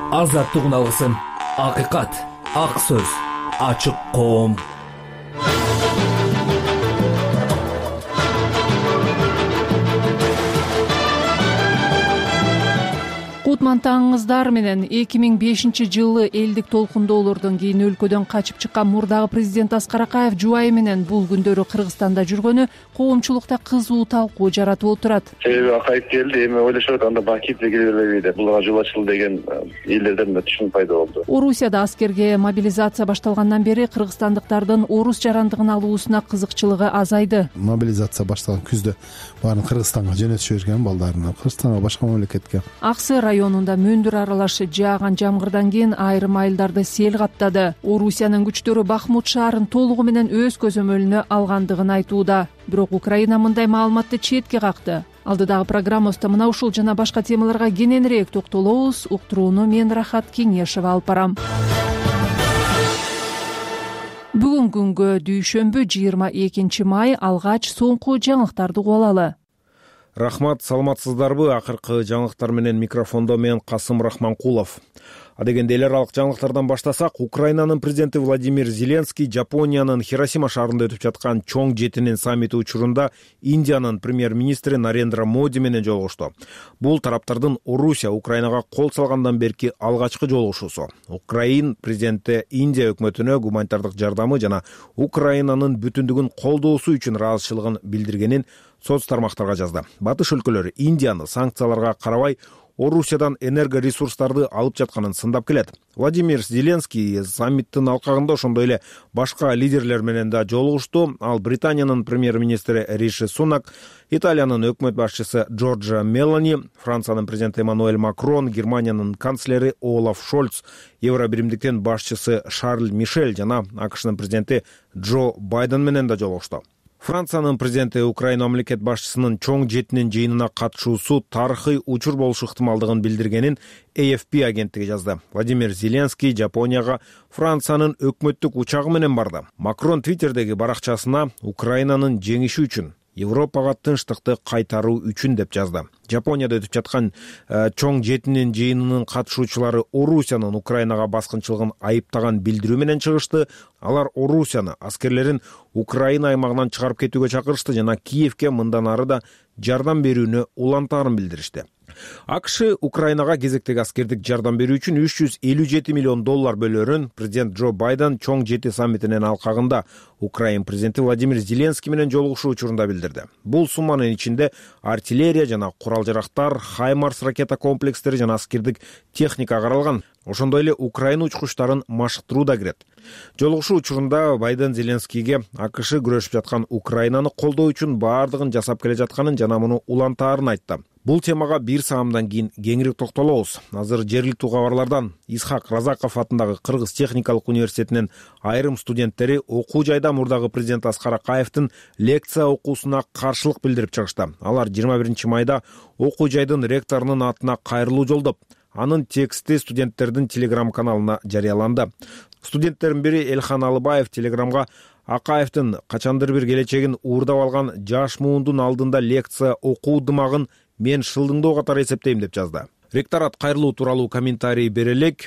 азаттыгын алгысың. Акыйкат, ак сөз, ачык коом. Кутман таңыңыздар менен 2005-жылы элдик толкундоолордон кийин өлкөдөн качып чыккан мурдагы президент Аскар Акаев жубайы менен бул күндөрү Кыргызстанда жүргөнү коомчулукта кызуу талкуу жаратып отурат. Себеби Акаев келди, эми ойлошот анда Бакиевде келе бербейби деп. Булга жол ачылды деген элдерден да түшүнүк пайда болду. Орусияда аскерге мобилизация башталгандан бери кыргызстандыктардын орус жарандыгын алуусуна кызыкчылыгы азайды. Мобилизация башталган күздө баарын Кыргызстанга жөнөтүп жиберген балдарын, Кыргызстанга, башка мамлекетке. Аксы районунда мөндүр аралаш жааган жамгырдан кийин айрым айылдарды сел каптады. Орусиянын күчтөрү Бахмут шаарын толугу менен өз көзөмөлүнө алгандыгын айтууда. Бирок Украина мындай маалыматты четке какты. Алдыдагы программабызда мына ушул жана башка темаларга кененирээк токтолобуз. Уктурууну мен Рахат Кеңешева алып барам. Бүгүн күнгө дүйшөмбү 22 май алгач соңку жаңылыктарды угуп алалы. Рахмат, саламатсыздарбы? Акыркы жаңылыктар менен микрофондо мен Касым Рахманкулов. Адегенде эл аралык жаңылыктардан баштасак, Украинанын президенти Владимир Зеленский Жапониянын Хиросима шаарында өтүп жаткан чоң жетинин саммити учурунда Индиянын премьер-министри Нарендра Моди менен жолугушту. Бул тараптардын Орусия Украинага кол салгандан берки алгачкы жолугушуусу. Украин президенти Индия өкмөтүнө гуманитардык жардамы жана Украинанын бүтүндүгүн колдоосу үчүн ыраазычылыгын билдиргенин соц тармактарга жазды. Батыш өлкөлөрү Индияны санкцияларга карабай Орусиядан энергоресурстарды алып жатканын сындап келет. Владимир Зеленский саммиттин алкагында ошондой эле башка лидерлер менен да жолугушту. Ал Британиянын премьер-министри Риши Сунак, Италиянын өкмөт башчысы Джорджа Мелани, Франциянын президенти Эммануэль Макрон, Германиянын канцлери Олаф Шольц, Евробиримдиктин башчысы Шарль Мишель жана АКШнын президенти Джо Байден менен да жолугушту. Франциянын президенти Украина мамлекет башчысынын чоң жетинин жыйынына катышуусу тарыхый учур болушу ыктымалдыгын билдиргенин AFP агенттиги жазды. Владимир Зеленский Жапонияга Франциянын өкмөттүк учагы менен барды. Макрон Твиттердеги баракчасына Украинанын жеңиши үчүн, Европага тынчтыкты кайтаруу үчүн деп жазды. Жапонияда өтүп жаткан чоң жетинин жыйынынын катышуучулары Орусиянын Украинага баскынчылыгын айыптаган билдирүү менен чыгышты. Алар Орусияны аскерлерин Украина аймагынан чыгарып кетүүгө чакырышты жана Киевке мындан ары да жардам берүүнү улантаарын билдиришти. АКШ Украинага кезектеги аскердик жардам берүү үчүн $357 миллион бөлөрүн президент Джо Байден чоң жети саммитинин алкагында Украин президенти Владимир Зеленский менен жолугушуу учурунда билдирди. Бул сумманын ичинде артиллерия жана курал-жарактар, Хаймарс ракета комплекстери жана аскердик техника каралган. Ошондой эле Украина учкучтарын машыктыруу да кирет. Жолугушуу учурунда Байден Зеленскийге АКШ күрөшүп жаткан Украинаны колдоо үчүн баардыгын жасап келе жатканын жана муну улантаарын айтты. Бул темага бир саамдан кийин кеңири токтолобуз. Азыр жергиликтүү кабарлардан Исхак Разаков атындагы Кыргыз техникалык университетинин айрым студенттери окуу жайда мурдагы президент Аскар Акаевдин лекция окуусуна каршылык билдирип чыгышты. Алар 21 майда окуу жайдын ректорунун атына кайрылуу жолдоп, анын тексти студенттердин телеграм каналына жарыяланды. Студенттердин бири Элхан Алыбаев телеграмга Акаевдин качандыр бир келечегин уурдап алган жаш муундун алдында лекция окуу дымагын мен шылдыңдоо катары эсептейм деп жазды. Ректорат кайрылуу тууралуу комментарий бере элек.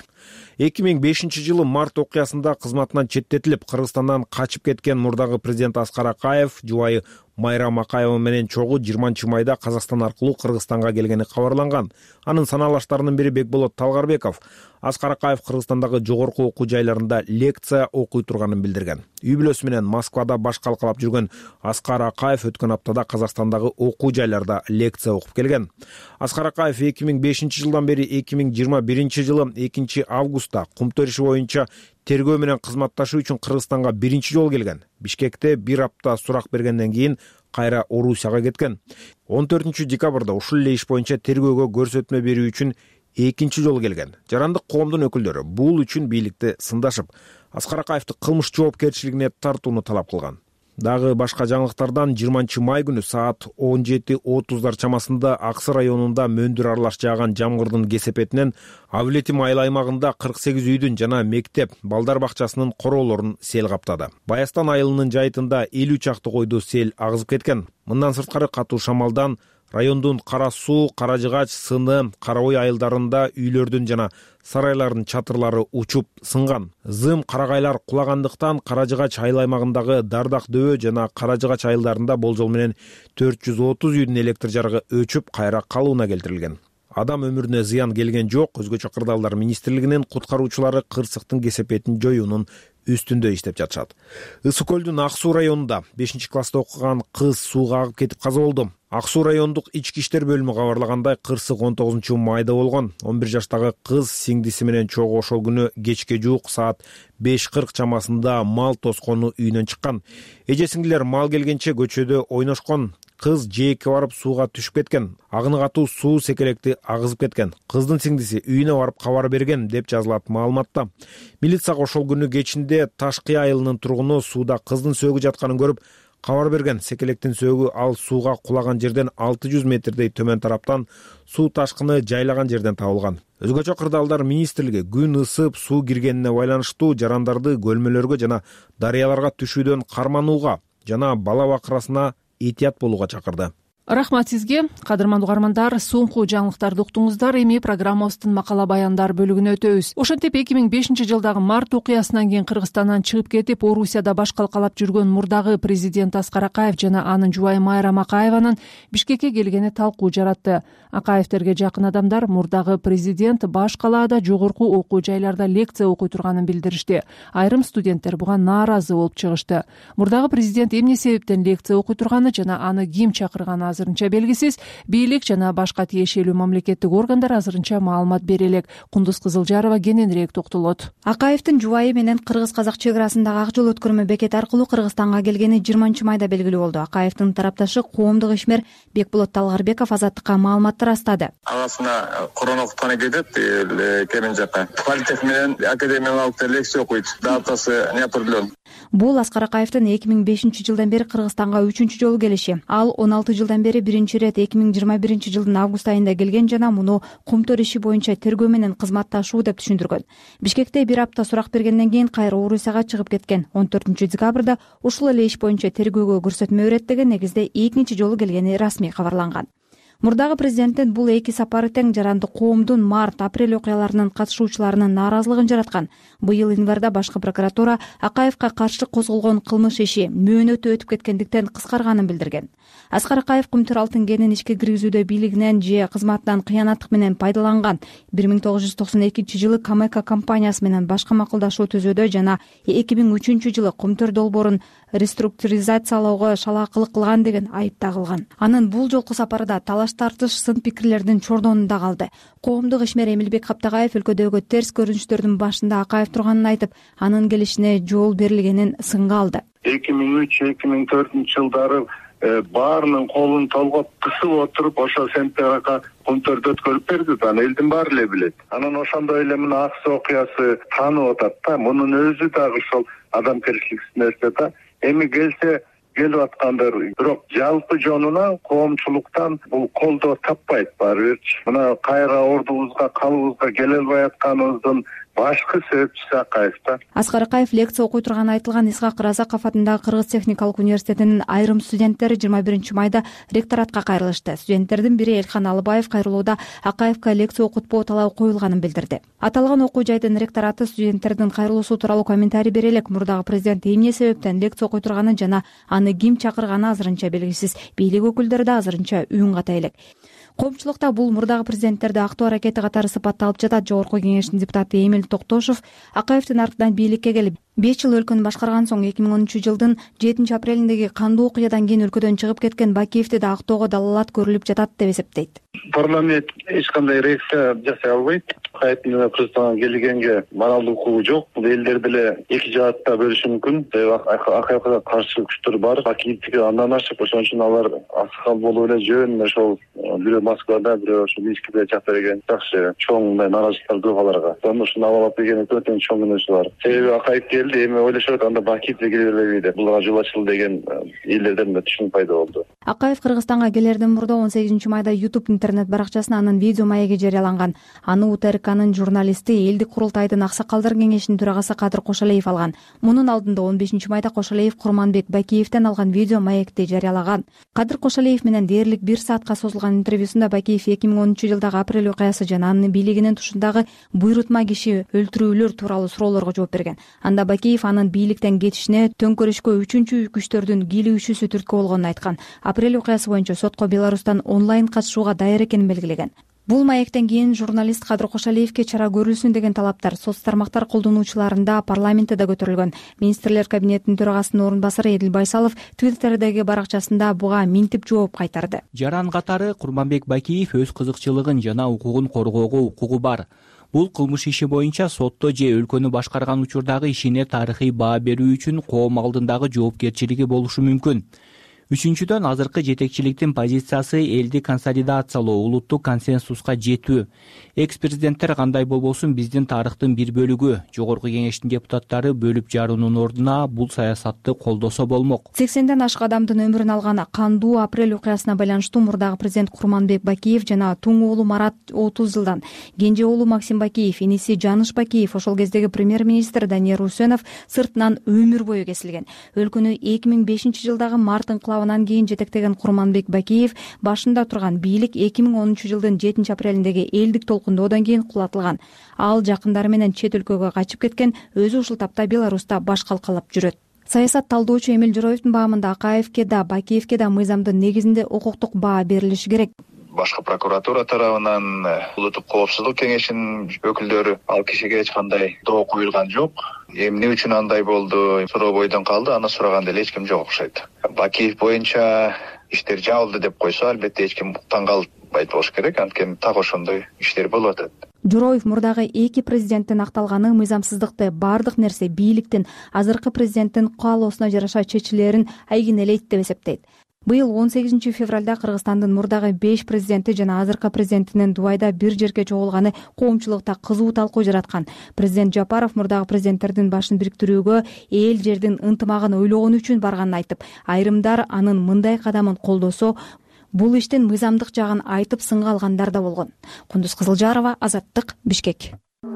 2005 жылы март окуясында кызматынан четтетилип, Кыргызстандан качып кеткен мурдагы президент Аскар Акаев жубайы Майрам Акаева менен чогуу 20 майда Казакстан аркылуу Кыргызстанга келгени кабарланган. Анын санаалаштарынын бири Бекболот Талгарбеков Аскар Акаев Кыргызстандагы жогорку окуу жайларында лекция окуй турганын билдирген. Үй бүлөсү менен Москвада баш калкалап жүргөн Аскар Акаев өткөн аптада Казакстандагы окуу жайларда лекция окуп келген. Аскар Акаев 2005 жылдан бери 2021 жылы 2 августта Кумтөр иши боюнча тергөө менен кызматташуу үчүн Кыргызстанга биринчи жолу келген. Бишкекте бир апта сурак бергенден кийин кайра Орусияга кеткен. 14 декабрда ушул эле иш боюнча тергөөгө көрсөтмө берүү үчүн экинчи жолу келген. Жарандык коомдун өкүлдөрү бул үчүн бийликти сындашып, Аскар Акаевди кылмыш жоопкерчилигине тартууну талап кылган. Дагы башка жаңылыктардан 20 май күнү саат 17:30 чамасында Аксы районунда мөндүр аралаш жааган жамгырдын кесепетинен Авлетим айыл аймагында 48 үйдүн жана мектеп, балдар бакчасынын короолорун сел каптады. Баястан айылынын жайытында 50 чакты койду сел агызып кеткен. Мындан сырткары катуу шамалдан Райондун Кара Суу, Кара Жыгач, Сыны, Кара Ой айылдарында үйлөрдүн жана сарайлардын чатырлары учуп сынган. Зым карагайлар кулагандыктан Кара Жыгач айыл аймагындагы Дардак дөбө жана Кара Жыгач айылдарында болжол менен 430 үйдүн электр жарыгы өчүп, кайра калууна келтирилген. Адам өмүрүнө зыян келген жок. Өзгөчө Кырдаалдар министрлигинин куткаруучулары кырсыктын кесепетин жоюунун үстүндө иштеп жатышат. Ысык көлдүн Ак Суу районунда 5-класста окуган кыз сууга агып кетип каза болду. Ак Суу райондук ички иштер бөлүмү кабарлагандай, кырсык 19-майда болгон. 11 жаштагы кыз сиңдиси менен чогуу ошол күнү кечке жуук саат 5:40 чамасында мал тоскону үйүнөн чыккан. Эже сиңдилер мал келгенче көчөдө ойношкон. Кыз жээкке барып сууга түшүп кеткен. Агыны катуу суу секелекти агызып кеткен. Кыздын сиңдиси үйүнө барып кабар берген деп жазылат маалыматта. Милицияга ошол күнү кечинде Ташкы айылынын тургуну сууда кыздын сөөгү жатканын көрүп кабар берген. Секелектин сөөгү ал сууга кулаган жерден 600 метрдей төмөн тараптан суу ташкыны жайлаган жерден табылган. Өзгөчө Кырдаалдар министрлиги күн ысып суу киргенине байланыштуу жарандарды көлмөлөргө жана дарыяларга түшүүдөн карманууга жана бала бакырасына этият болууга чакырды. Рахмат сизге. Кадырман угармандар, соңку жаңылыктарды уктуңуздар. Эми программабыздын макала баяндар бөлүгүнө өтөбүз. Ошентип 2005-жылдагы март окуясынан кийин Кыргызстандан чыгып кетип, Орусияда баш калкалап жүргөн мурдагы президент Аскар Акаев жана анын жубайы Майрам Акаеванын Бишкекке келгени талкуу жаратты. Акаевтерге жакын адамдар мурдагы президент баш калаада жогорку окуу жайларда лекция окуй турганын билдиришти. Айрым студенттер буга нааразы болуп чыгышты. Мурдагы президент эмне себептен лекция окуй турганы жана аны ким чакырганы азырынча белгисиз. Бийлик жана башка тиешелүү мамлекеттик органдар азырынча маалымат бере элек. Кундуз Кызылжарова кененирээк токтолот. Акаевдин жубайы менен кыргыз-казак чек арасындагы ак жол өткөрмө бекети аркылуу Кыргызстанга келгени 20-майда белгилүү болду. Акаевдин тарапташы коомдук ишмер Бекболот Талгарбеков Азаттыкка маалымат тарастады. Агасына Корона окутканы кетет, Керин жака. Политех менен академиялык лекция окуйт. Датасы не определен. Бул Аскар Акаевдин 2005-жылдан бери Кыргызстанга 3-чү жолу келиши. Ал 16 жылдан бери биринчи ирет 2021-жылдын август айында келген жана муну Кумтөр иши боюнча тергөө менен кызматташуу деп түшүндүргөн. Бишкекте бир апта сурак бергенден кийин кайра Орусияга чыгып кеткен. 14-декабрда ушул эле иш боюнча тергөөгө көрсөтмө береттеген негизде экинчи жолу келгени расмий кабарланган. Мурдагы президенттин бул эки сапары тең жаранды коомдун март-апрель окуяларынын катышуучуларынын нааразылыгын жараткан. Быйыл январда башкы прокуратура Акаевка каршы козголгон кылмыш иши мөөнөтү өтүп кеткендиктен кыскарганын билдирген. Аскар Акаев Кумтөр алтын кенин ишке киргизүүдө бийлигинен же кызматынан кыянаттык менен пайдаланган. 1992-жылы Камека компаниясы менен башка макулдашуу түзүүдө жана 2003-жылы Кумтөр долбоорун реструктуризациялоого шалаакылык кылган деген айып тагылган. Анын бул жолку сапарда талаш-тартыш, сын пикирлердин чордонунда калды. Коомдук ишмер Эмилбек Каптагаев өлкөдөгү терс көрүнүштөрдүн башында Акаев турганын айтып, анын келишине жол берилгенин сынга алды. 2003-2004-жылдары баарынын колун толгоп кысып отуруп, ошо сентябрга Кумтөрдө өткөрүп берди. Аны элдин баары эле билет. Анан ошондой эле мына Ак Суу окуясы таанып атат да. Мунун өзү дагы ошол адамгерчиликсиз нерсе да. Эми келсе келип аткандар, бирок жалпы жонуна коомчулуктан бул колдоо таппайт баары бирчи. Мына кайра ордубузга, калыбызга келе албай атканыбыздын башкы себепчиси Акаев да. Аскар Акаев лекция окуй турганы айтылган Исхак Разаков атындагы Кыргыз техникалык университетинин айрым студенттери 21-майда ректоратка кайрылышты. Студенттердин бири Элхан Алыбаев кайрылууда Акаевка лекция окутпоо талабы коюлганын билдирди. Аталган окуу жайдын ректораты студенттердин кайрылуусу тууралуу комментарий бере элек, мурдагы президент эмне себептен лекция окуй турганын жана аны ким чакырганы азырынча белгисиз. Бийлик өкүлдөрү да азырынча үн ката элек. Коомчулукта бул мурдагы президенттерди актоо аракети катары сыпатталып жатат. Жогорку кеңештин депутаты Эмил Токтошов Акаевдин артынан бийликке келип 5 жыл өлкөнү башкарган соң 2013-жылдын 7-апрелиндеги кандуу окуядан кийин өлкөдөн чыгып кеткен Бакиевди да актоого далалат көрүлүп жатат деп эсептейт. Парламент эч кандай реакция жасай албайт. Акаевдин Кыргызстанга келгенге моралдык укугу жок. Бул элдер деле эки жаатта бөлүшү мүмкүн. Акаевга каршы күчтөр бар. Бакиевдики андан ашык, ошон үчүн алар асыкал болуп эле жөн ошол бирөө Москвада, бирөө ошо Минскиде чакта деген жакшы чоң мындай нааразычылыктар көп аларга. Ошону абалап келген өтө чоң мүнөзү бар. Себеби Акаев келди, эми ойлошот анда Бакиев келе бербейби деп. Булга жол ачылды деген элдерден да түшүнүк пайда болду. Акаев Кыргызстанга келерден мурда 18-майда YouTube интернет баракчасына анын видео маеги жарыяланган. Аны УТРК РБКнын журналисти элдик курултайдын аксакалдар кеңешинин төрагасы Кадыр Кошалиев алган. Мунун алдында 15 майда Кошалиев Курманбек Бакиевден алган видео маекти жарыялаган. Кадыр Кошалиев менен дээрлик 1 саатка созулган интервьюсунда Бакиев 2013-жылдагы апрель окуясы жана анын бийлигинин тушундагы буйрутма киши өлтүрүүлөр тууралуу суроолорго жооп берген. Анда Бакиев анын бийликтен кетишине төңкөрүшкө үчүнчү күчтөрдүн кийлигишүүсү түрткү болгонун айткан. Апрель окуясы боюнча сотко Беларустан онлайн катышууга даяр экенин белгилеген. Бул маектен кийин журналист Кадыр Кошалиевке чара көрүлсүн деген талаптар соц тармактар колдонуучуларында парламентте да көтөрүлгөн. Министрлер кабинетинин төрагасынын орун басары Эдил Байсалов Twitter'деги баракчасында буга минтип жооп кайтарды. Жаран катары Курманбек Бакиев өз кызыкчылыгын жана укугун коргоого укугу бар. Бул кылмыш иши боюнча сотто же өлкөнү башкарган учурдагы ишине тарыхый баа берүү үчүн коом алдындагы жоопкерчилиги болушу мүмкүн. Үчүнчүдөн, азыркы жетекчиликтин позициясы элди консолидациялоо, улуттук консенсуска жетүү. Экс-президенттер кандай болбосун биздин тарыхтын бир бөлүгү. Жогорку кеңештин депутаттары бөлүп жаруунун ордуна бул саясатты колдосо болмок. 80ден ашык адамдын өмүрүн алган кандуу апрель окуясына байланыштуу мурдагы президент Курманбек Бакиев жана туң уулу Марат 30 жылдан, кенже уулу Максим Бакиев, иниси Жаныш Бакиев, ошол кездеги премьер-министр Данияр Усенов сыртынан өмүр бою кесилген. Өлкөнү 2005-жылдагы март инкылабынан кийин жетектеген Курманбек Бакиев башында турган бийлик 2010-жылдын 7 апрелиндеги элдик толкундоодон кийин кулатылган. Ал жакындары менен чет өлкөгө качып кеткен, өзү ушул тапта Беларуста баш калкалап жүрөт. Саясат талдоочу Эмил Жороевдун баамында Акаевке да Бакиевке да мыйзамдын негизинде укуктук баа берилиши керек. Башкы прокуратура тарабынан улуттук коопсуздук кеңешинин өкүлдөрү ал кишиге эч кандай доо коюлган жок. Эмне үчүн андай болду суроо бойдон калды, аны сураган эле эч ким жок окшойт. Бакиев боюнча иштер жабылды деп койсо, албетте эч ким таң калбайт болуш керек, анткени так ошондой иштер болуп атат. Жороев мурдагы эки президенттин акталганы мыйзамсыздыкты баардык нерсе бийликтин азыркы президенттин каалоосуна жараша чечилерин айгинелейт деп эсептейт. Быйыл 18 февралда Кыргызстандын мурдагы 5 президенти жана азыркы президентинин Дубайда бир жерге чогулганы коомчулукта кызуу талкуу жараткан. Президент Жапаров мурдагы президенттердин башын бириктирүүгө эл жердин ынтымагын ойлогон үчүн барганын айтып, айрымдар анын мындай кадамын колдосо, бул иштин мыйзамдык жагын айтып сынга алгандар да болгон. Кундуз Кызылжарова, Азаттык, Бишкек.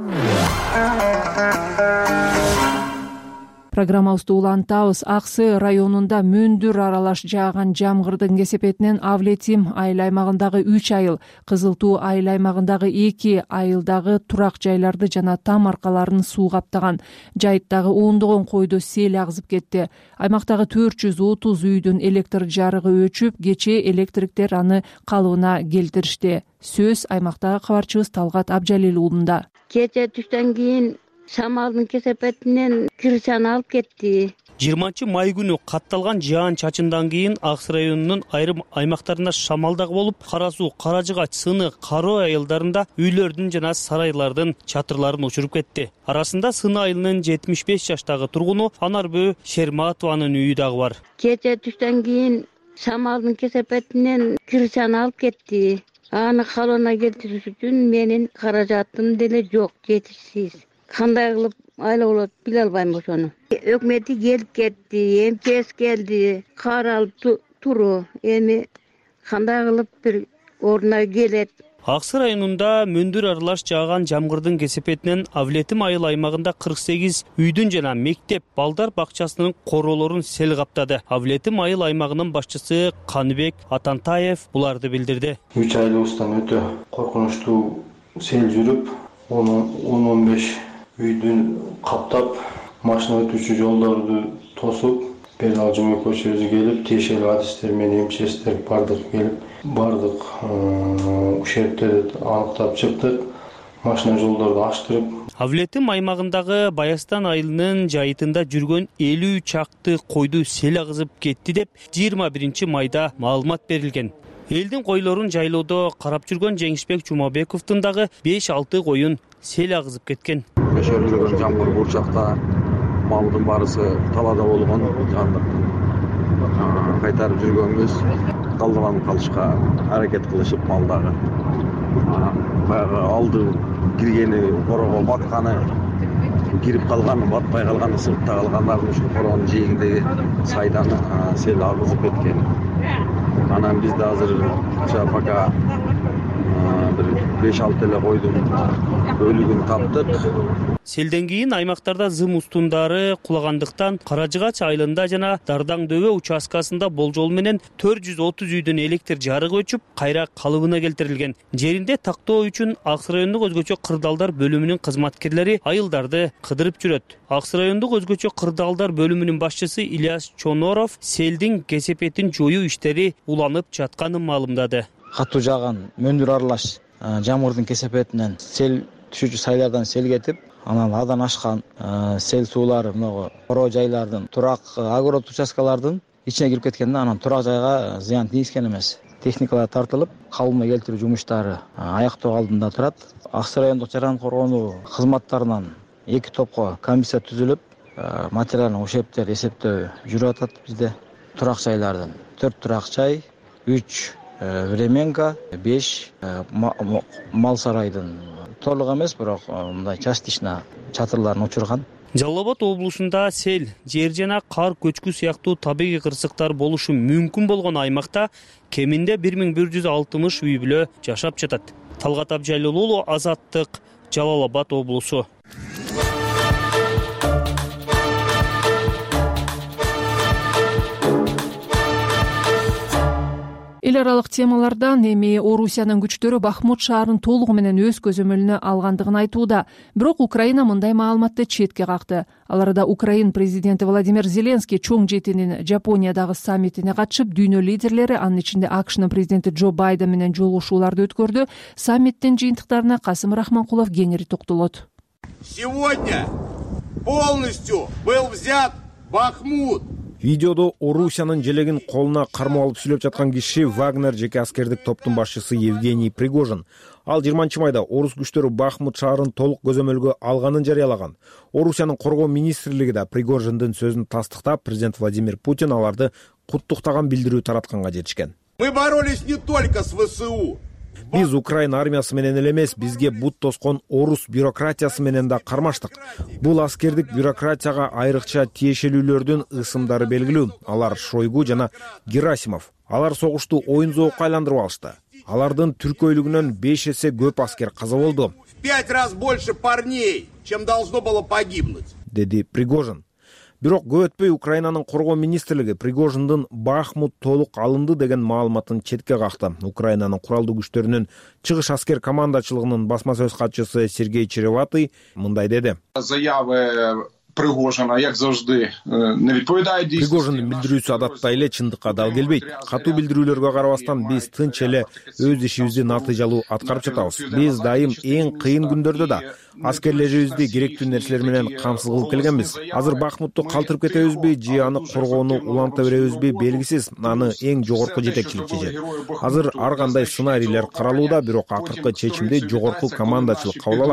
Программабызды улантабыз. Аксы районунда мөндүр аралаш жааган жамгырдын кесепетинен Авлетим айыл аймагындагы 3 айыл, Кызыл Туу айыл аймагындагы 2 айылдагы турак жайларды жана там аркаларын суу каптаган. Жайыттагы ондогон койду сел агызып кетти. Аймактагы 430 үйдүн электр жарыгы өчүп, кечээ электриктер аны калыбына келтиришти. Сөз аймактагы кабарчыбыз Талгат Абжалил уулунда. Кече түштөн кийин шамалдын кесепетинен кирчаны алып кетти. 20 май күнү катталган жаан чачындан кийин Аксы районунун айрым аймактарында шамалдаг болуп, Кара Суу, Кара Жыгач, Сыны, Кароо айылдарында үйлөрдүн жана сарайлардын чатырларын учуруп кетти. Арасында Сыны айылынын 75 жаштагы тургуну Анарбөө Шерматованын үйү дагы бар. Кече түштөн кийин шамалдын кесепетинен кирчаны алып кетти. Аны калыбына келтириш үчүн менин каражатым деле жок, жетишсиз. Кандай кылып айла болот биле албайм ошону. Өкмөтү келип кетти, МЧС келди, каралып туру. Эми кандай кылып бир ордуна келет. Аксы районунда мөндүр аралаш жааган жамгырдын кесепетинен Авлетим айыл аймагында 48 үйдүн жана мектеп, балдар бакчасынын короолорун сел каптады. Авлетим айыл аймагынын башчысы Каныбек Атантаев буларды билдирди. 3 айылыбыздан өтө коркунучтуу сел жүрүп, 10-15 үйдүн каптап, машина өтүүчү жолдорду тосуп, Пернал Жумекошев өзү келип, тиешелүү адистер менен МЧСтер бардык ушерттерди аныктап чыктык. Машина жолдорду аштырып. Авлетим аймагындагы Баястан айылынын жайытында жүргөн 50 чакты койду сел агызып кетти деп 21 майда маалымат берилген. Элдин койлорун жайлоодо карап жүргөн Жеңишбек Жумабековдун дагы 5-6 коюн сел агызып кеткен. Өшөрүлгөн жамгыр бурчакта малдын барысы талаада болгон, жандыктын кайтарып жүргөнбүз. Калдырганып калышка аракет кылышып малдагы. Баягы алды киргени корого батканы, кирип калганы, батпай калганы, сыртта калгандардын ушул коронун жээгиндеги сайдан сел агызып кеткен. Анан бизде азыр пока бир 5-6 эле койдун өлүгүн таптык. Селден кийин аймактарда зым устундары кулагандыктан Кара Жыгач айылында жана Дардаң дөбө участкасында болжол менен 430 үйдөн электр жарыгы өчүп, кайра калыбына келтирилген. Жеринде тактоо үчүн Акс райондук өзгөчө кырдаалдар бөлүмүнүн кызматкерлери айылдарды кыдырып жүрөт. Акс райондук өзгөчө кырдаалдар бөлүмүнүн башчысы Ильяс Чоноров селдин кесепетин жоюу иштери уланып жатканын маалымдады. Катуу жааган мөндүр аралаш жамгырдын кесепетинен сел түшүүчү сайлардан сел кетип, анан адан ашкан сел суулары могу коро жайлардын, турак огород участкалардын ичине кирип кеткен да, анан турак жайга зыян тийгизген эмес. Техникалар тартылып, калыбына келтирүү жумуштары аяктоо алдында турат. Акс райондук жаран коргонуу кызматтарынан 2 топко комиссия түзүлүп, материалдык ушептер эсептөө жүрүп атат бизде. Турак жайлардын 4 турак жай, 3 временка, 5 мал сарайдын толук эмес, бирок мындай частично чатырларын учурган. Жалал Абад облусунда сел, жер жана кар көчкү сыяктуу табигый кырсыктар болушу мүмкүн болгон аймакта кеминде 1160 үй бүлө жашап жатат. Талгат Абжалил уулу, Азаттык, Жалал Абад облусу. Эл аралык темалардан эми Орусиянын күчтөрү Бахмут шаарын толугу менен өз көзөмөлүнө алгандыгын айтууда. Бирок Украина мындай маалыматты четке какты. Ал арада Украин президенти Владимир Зеленский чоң жетинин Жапониядагы саммитине катышып, дүйнө лидерлери, анын ичинде АКШнын президенти Джо Байден менен жолугушууларды өткөрдү. Саммиттин жыйынтыктарына Касым Рахманкулов кеңири токтолот. Сегодня полностью был взят Бахмут. Видеодо Орусиянын желегин колуна кармоо алып сүйлөп жаткан киши Вагнер жеке аскердик топтун башчысы Евгений Пригожин. Ал 20-майда орус күчтөрү Бахмут шаарын толук көзөмөлгө алганын жарыялаган. Орусиянын коргоо министрлиги да Пригожиндин сөзүн тастыктап, президент Владимир Путин аларды куттуктаган билдирүү таратканга жетишкен. Мы боролись не только с ВСУ. Биз Украина армиясы менен эле эмес, бизге бут тоскон орус бюрократиясы менен да кармаштык. Бул аскердик бюрократияга айрыкча тиешелүүлөрдүн ысымдары белгилүү. Алар Шойгу жана Герасимов. Алар согушту оюн зоокко айландырып алышты. Алардын түркөйлүгүнөн 5 эсе көп аскер каза болду. 5 раз больше парней, чем должно было погибнуть, деди Пригожин. Бирок көп өтпөй Украинанын коргоо министрлиги Пригожиндин Бахмут толук алынды деген маалыматын четке какты. Украинанын куралдуу күчтөрүнүн чыгыш аскер командачылыгынын басма сөз катчысы Сергей Череватый мындай деди. Заявы Пригожина, як завжди, не відповідає дійсності. Пригожиндин билдирүүсү адаттай эле чындыкка дал келбейт. Катуу билдирүүлөргө карабастан биз тынч эле өз ишибизди натыйжалуу аткарып жатабыз. Биз дайым эң кыйын күндөрдө да аскерлерибизди керектүү нерселер менен камсыз кылып келгенбиз. Азыр Бахмутту калтырып кетебизби же аны коргоону уланта беребизби белгисиз. Аны эң жогорку жетекчилик чечет. Азыр ар кандай сценарийлер каралууда, бирок акыркы чечимди жогорку командачылык кабыл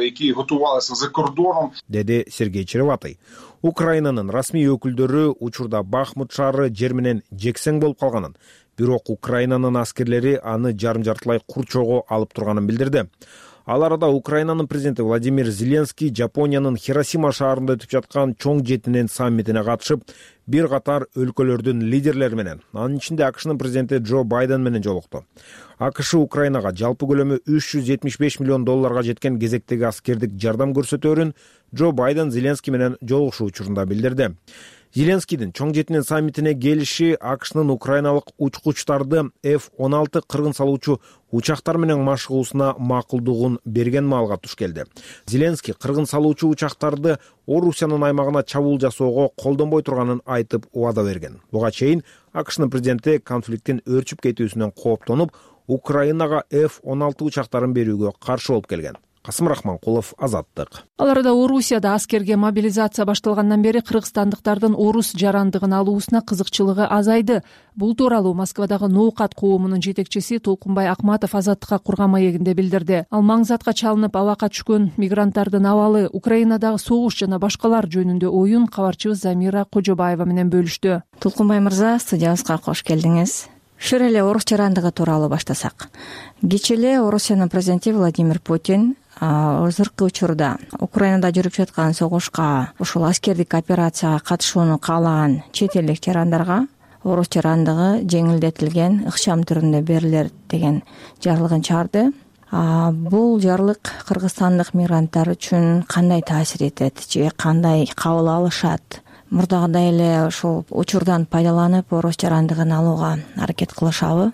алат, деди Сергей Череватый. Украинанын расмий өкүлдөрү учурда Бахмут шаары жер менен жексең болуп калганын, бирок Украинанын аскерлери аны жарым-жартылай курчоого алып турганын билдирди. Ал арада Украинанын президенти Владимир Зеленский Жапониянын Хиросима шаарында өтүп жаткан чоң жетинин саммитине катышып, бир катар өлкөлөрдүн лидерлери менен, анын ичинде АКШнын президенти Джо Байден менен жолукту. АКШ Украинага жалпы көлөмү $375 миллион жеткен кезектеги аскердик жардам көрсөтөөрүн Джо Байден Зеленский менен жолугушуу учурунда билдирди. Зеленскийдин чоң жетинин саммитине келиши АКШнын украиналык учкучтарды F-16 кыргын салуучу учактар менен машыгуусуна макулдугун берген маалга туш келди. Зеленский кыргын салуучу учактарды Орусиянын аймагына чабуул жасоого колдонбой турганын айтып убада берген. Буга чейин АКШнын президенти конфликттин өрчүп кетүүсүнөн кооптонуп, Украинага F-16 учактарын берүүгө каршы болуп келген. Касым Рахманкулов, Азаттык. Ал арада Орусияда аскерге мобилизация башталгандан бери кыргызстандыктардын орус жарандыгын алуусуна кызыкчылыгы азайды. Бул тууралуу Москвадагы Ноокат коомунун жетекчиси Толкунбай Акматов Азаттыкка курган маегинде билдирди. Ал маңзатка чалынып абакка түшкөн мигранттардын абалы, Украинадагы согуш жана башкалар жөнүндө оюн кабарчыбыз Замира Кожобаева менен бөлүштү. Толкунбай мырза, студиябызга кош келдиңиз. Ушул эле орус жарандыгы тууралуу баштасак. Кечээ эле Орусиянын президенти Владимир Путин азыркы учурда Украинада жүрүп жаткан согушка, ушул аскердик операцияга катышууну каалаган чет элдик жарандарга орус жарандыгы жеңилдетилген ыкчам түрүндө берилер деген жарлыгын чыгарды. Бул жарлык кыргызстандык мигранттар үчүн кандай таасир этет же кандай кабыл алышат? Мурдагыдай эле ошол учурдан пайдаланып ороз жарандыгын алууга аракет кылышабы?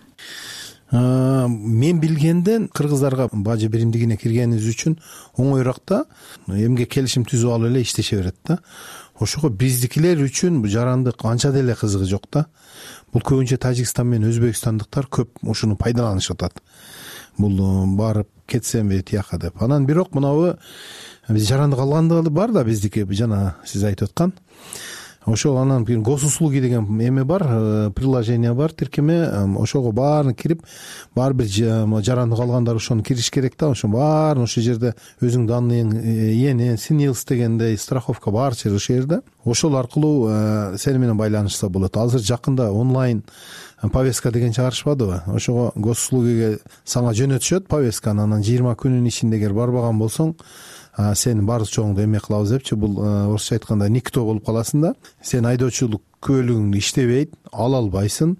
Мен билгенден кыргыздарга бажы биримдигине киргенибиз үчүн оңоюраак да, эмгек келишим түзүп алып эле иштеше берет да. Ошого биздикилер үчүн жарандык анча деле кызыгы жок да. Бул көбүнчө Тажикстан менен Өзбекстандыктар көп ушуну пайдаланышып атат. Бул барып кетсемби тияка деп. Анан бирок мынабы биз жарандык алгандыгы бар да биздики, жана сиз айтып аткан. Ошол анан госуслуги деген эме бар, приложение бар, тиркеме. Ошого баарын кирип, баары бир жарандык алгандар ошону кириш керек да. Ошо баарын ошол жерде өзүң данныйың, ИНН, СНИЛС дегендей страховка бар ошол жерде. Ошол аркылуу сени менен байланышса болот. Азыр жакында онлайн повестка деген чыгарышпадыбы? Ошого госуслугиге сага жөнөтүшөт повестканы, анан 20 күнүн ичинде эгер барбаган болсоң, сени баары чоңду эме кылабыз депчи. Бул орусча айтканда никто болуп каласың да. Сен айдоочулук күбөлүгүң иштебейт, ала албайсың,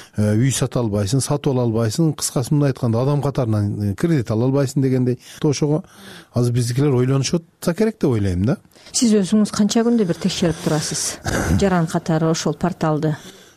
үй сата албайсың, сатып ала албайсың, кыскасы мындай айтканда адам катарынан кредит ала албайсың дегендей. Ошого азыр биздикилер ойлонушат керек деп ойлойм да. Сиз өзүңүз канча күндө бир текшерип турасыз жаран катары ошол порталды?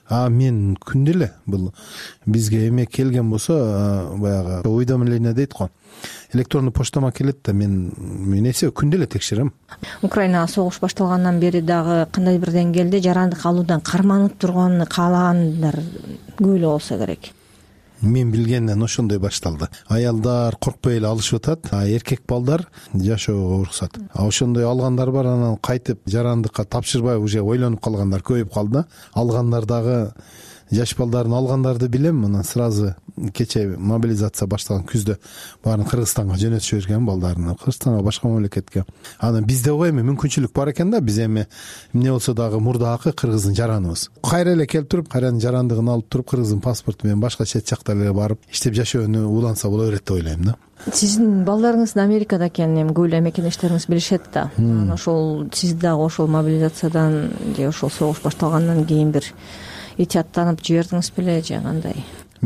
Мен күндө эле бул бизге эме келген болсо, баягы уведомление дейт го, электронный почтама келет да, мен эсе күндө эле текшерем. Украинага согуш башталгандан бери дагы кандай бир деңгээлде жарандык алуудан карманып турганын каалагандар көп эле болсо керек. Мен билгенден ошондой башталды. Аялдар коркпой эле алышып атат, эркек балдар жашоого уруксат. Ошондой алгандар бар, анан кайтып жарандыкка тапшырбай уже ойлонуп калгандар көбөйүп калды да. Алгандар дагы жаш балдарын алгандарды билем. Анан сразу кече мобилизация башталган күздө баарын Кыргызстанга жөнөтүшүп берген балдарын, Кыргызстанга, башка мамлекетке. Анан бизде го эми мүмкүнчүлүк бар экен да, биз эми эмне болсо дагы мурдагы кыргыздын жараныбыз. Кайра эле келип туруп, кайранын жарандыгын алып туруп, кыргыздын паспорту менен башка чет жактарга барып иштеп жашоону уланса боло берет деп ойлойм да. Сиздин балдарыңыздын Америкада экенин эми көп эле мекенештериңиз билишет да. Ошол сиз дагы ошол мобилизациядан же ошол согуш башталгандан кийин бир итияттанып жибердиңиз беле же кандай?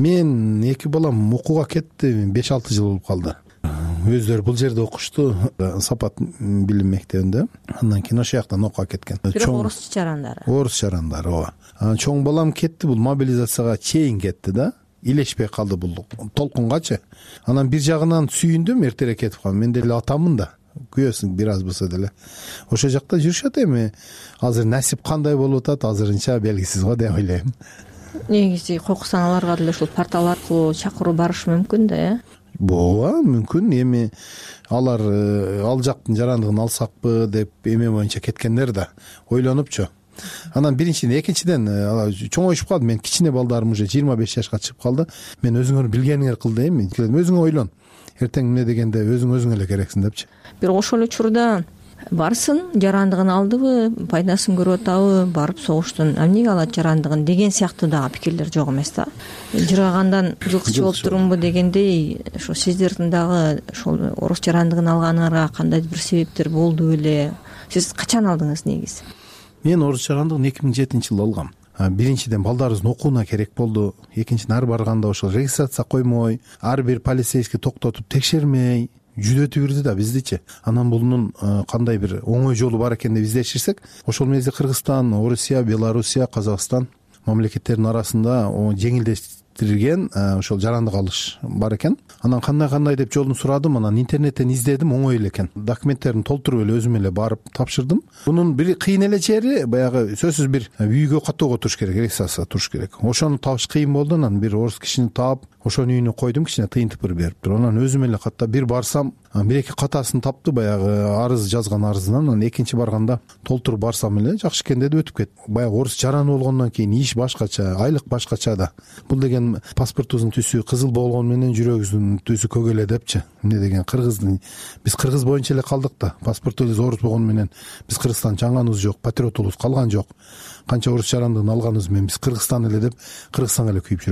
Мен эки балам окууга кетти, 5-6 жыл болуп калды. Өздөрү бул жерде окушту, Сапат билим мектебинде. Андан кийин ошол жактан окууга кеткен. Бирок орус жарандары. Орус жарандары, ооба. Чоң балам кетти, бул мобилизацияга чейин кетти да. Илешпей калды бул толкунгачы. Анан бир жагынан сүйүндүм, эртерээк кетип калдым. Мен деле атаммын да. Күйөөсүң бир аз болсо деле. Ошол жакта жүрүшөт эми. Азыр насип кандай болуп атат, азырынча белгисиз го деп ойлойм. Негизи койкусаң аларга деле ушул портал аркылуу чакыруу барышы мүмкүн да, Ооба, мүмкүн. Эми алар ал жактын жарандыгын алсакпы деп эме боюнча кеткендер да ойлонупчу. Анан биринчиден, экинчиден чоңоюшуп калды. Мен кичине балдарым уже 25 жашка чыгып калды. Мен өзүңөр билгениңер кыл дейм. Өзүңө ойлон. Эртең эмне дегенде өзүң эле керексиң депчи. Бирок ошол учурда барсын, жарандыгын алдыбы, пайдасын көрүп атабы, барып согуштун эмнеге алат жарандыгын деген сыяктуу дагы пикирлер жок эмес да. Жыргагандан жылкычы болуп турумбу дегендей, ошо сиздердин дагы ошол орус жарандыгын алганыңарга кандай бир себептер болду беле? Сиз качан алдыңыз негизи? Мен орус жарандыгын 2007-жылы алгам. Биринчиден балдарыбыздын окууна керек болду. Экинчиден ар барганда ошол регистрация коймой, ар бир полицейский токтотуп текшермей жүдөтүп жүрдү да биздичи. Анан бунун кандай бир оңой жолу бар экен деп издеширсек, ошол мезде Кыргызстан, Орусия, Белоруссия, Казакстан мамлекеттеринин арасында жеңилдетилген ошол жарандык алыш бар экен. Анан кандай деп жолун сурадым, анан интернеттен издедим, оңой эле экен. Документтерин толтуруп эле өзүм эле барып тапшырдым. Бунун бир кыйын эле жери баягы сөзсүз бир үйгө каттоого туруш керек, регистрация туруш керек. Ошону табыш кыйын болду. Анан бир орус кишини таап, ошонун үйүнө койдум, кичине тыйынтып берип туруп. Анан өзүм эле каттап бир барсам, бир-эки катасын тапты, баягы арыз жазган арызынан. Анан экинчи барганда толтуруп барсам эле жакшы экен деди, өтүп кетти. Баягы орус жараны болгондон кийин иш башкача, айлык башкача да. Бул деген паспортубуздун түсү кызыл болгону менен жүрөгүбүздүн түсү көк эле депчи. Эмне деген кыргыздын, биз кыргыз боюнча эле калдык да. Паспортубуз орус болгону менен биз Кыргызстан чаңганыбыз жок, патриотубуз калган жок. Канча орус жарандыгын алганыбыз менен биз Кыргызстан эле деп Кыргызстанга эле күйүп жүрөбүз да.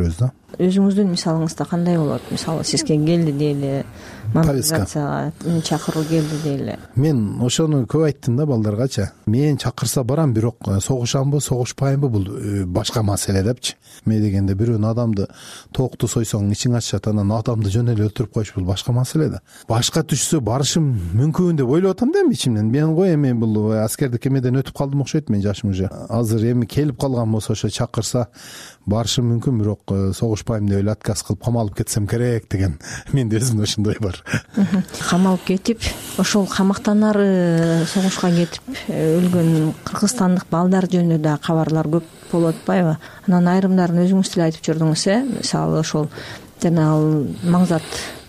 өзүңүздүн мисалыңызда кандай болот? Мисалы сизге келди дейли, мобилизацияга чакыруу келди дейли. Мен ошону көп айттым да балдаргачы. Мен чакырса барам, бирок согушамбы, согушпаймбы бул башка маселе депчи. Эмне дегенде бирөөнүн адамды тоокту сойсоң ичиң ачышат, анан адамды жөн эле өлтүрүп коюш бул башка маселе да. Башка түшсө барышым мүмкүн деп ойлоп атам да эми ичимден. Мен го эми бул аскердик эмеден өтүп калдым окшойт, мен жашым уже азыр эми келип калган болсо ошо чакырса барышым мүмкүн, бирок согушпайм деп эле отказ кылып камалып кетсем керек деген менде өзүмдө ошондой бар. Камалып кетип, ошол камактанары согушка кетип өлгөн кыргызстандык балдар жөнүндө да кабарлар көп болуп атпайбы? Анан айрымдарын өзүңүз деле айтып жүрдүңүз, мисалы ошол жанагы маңзат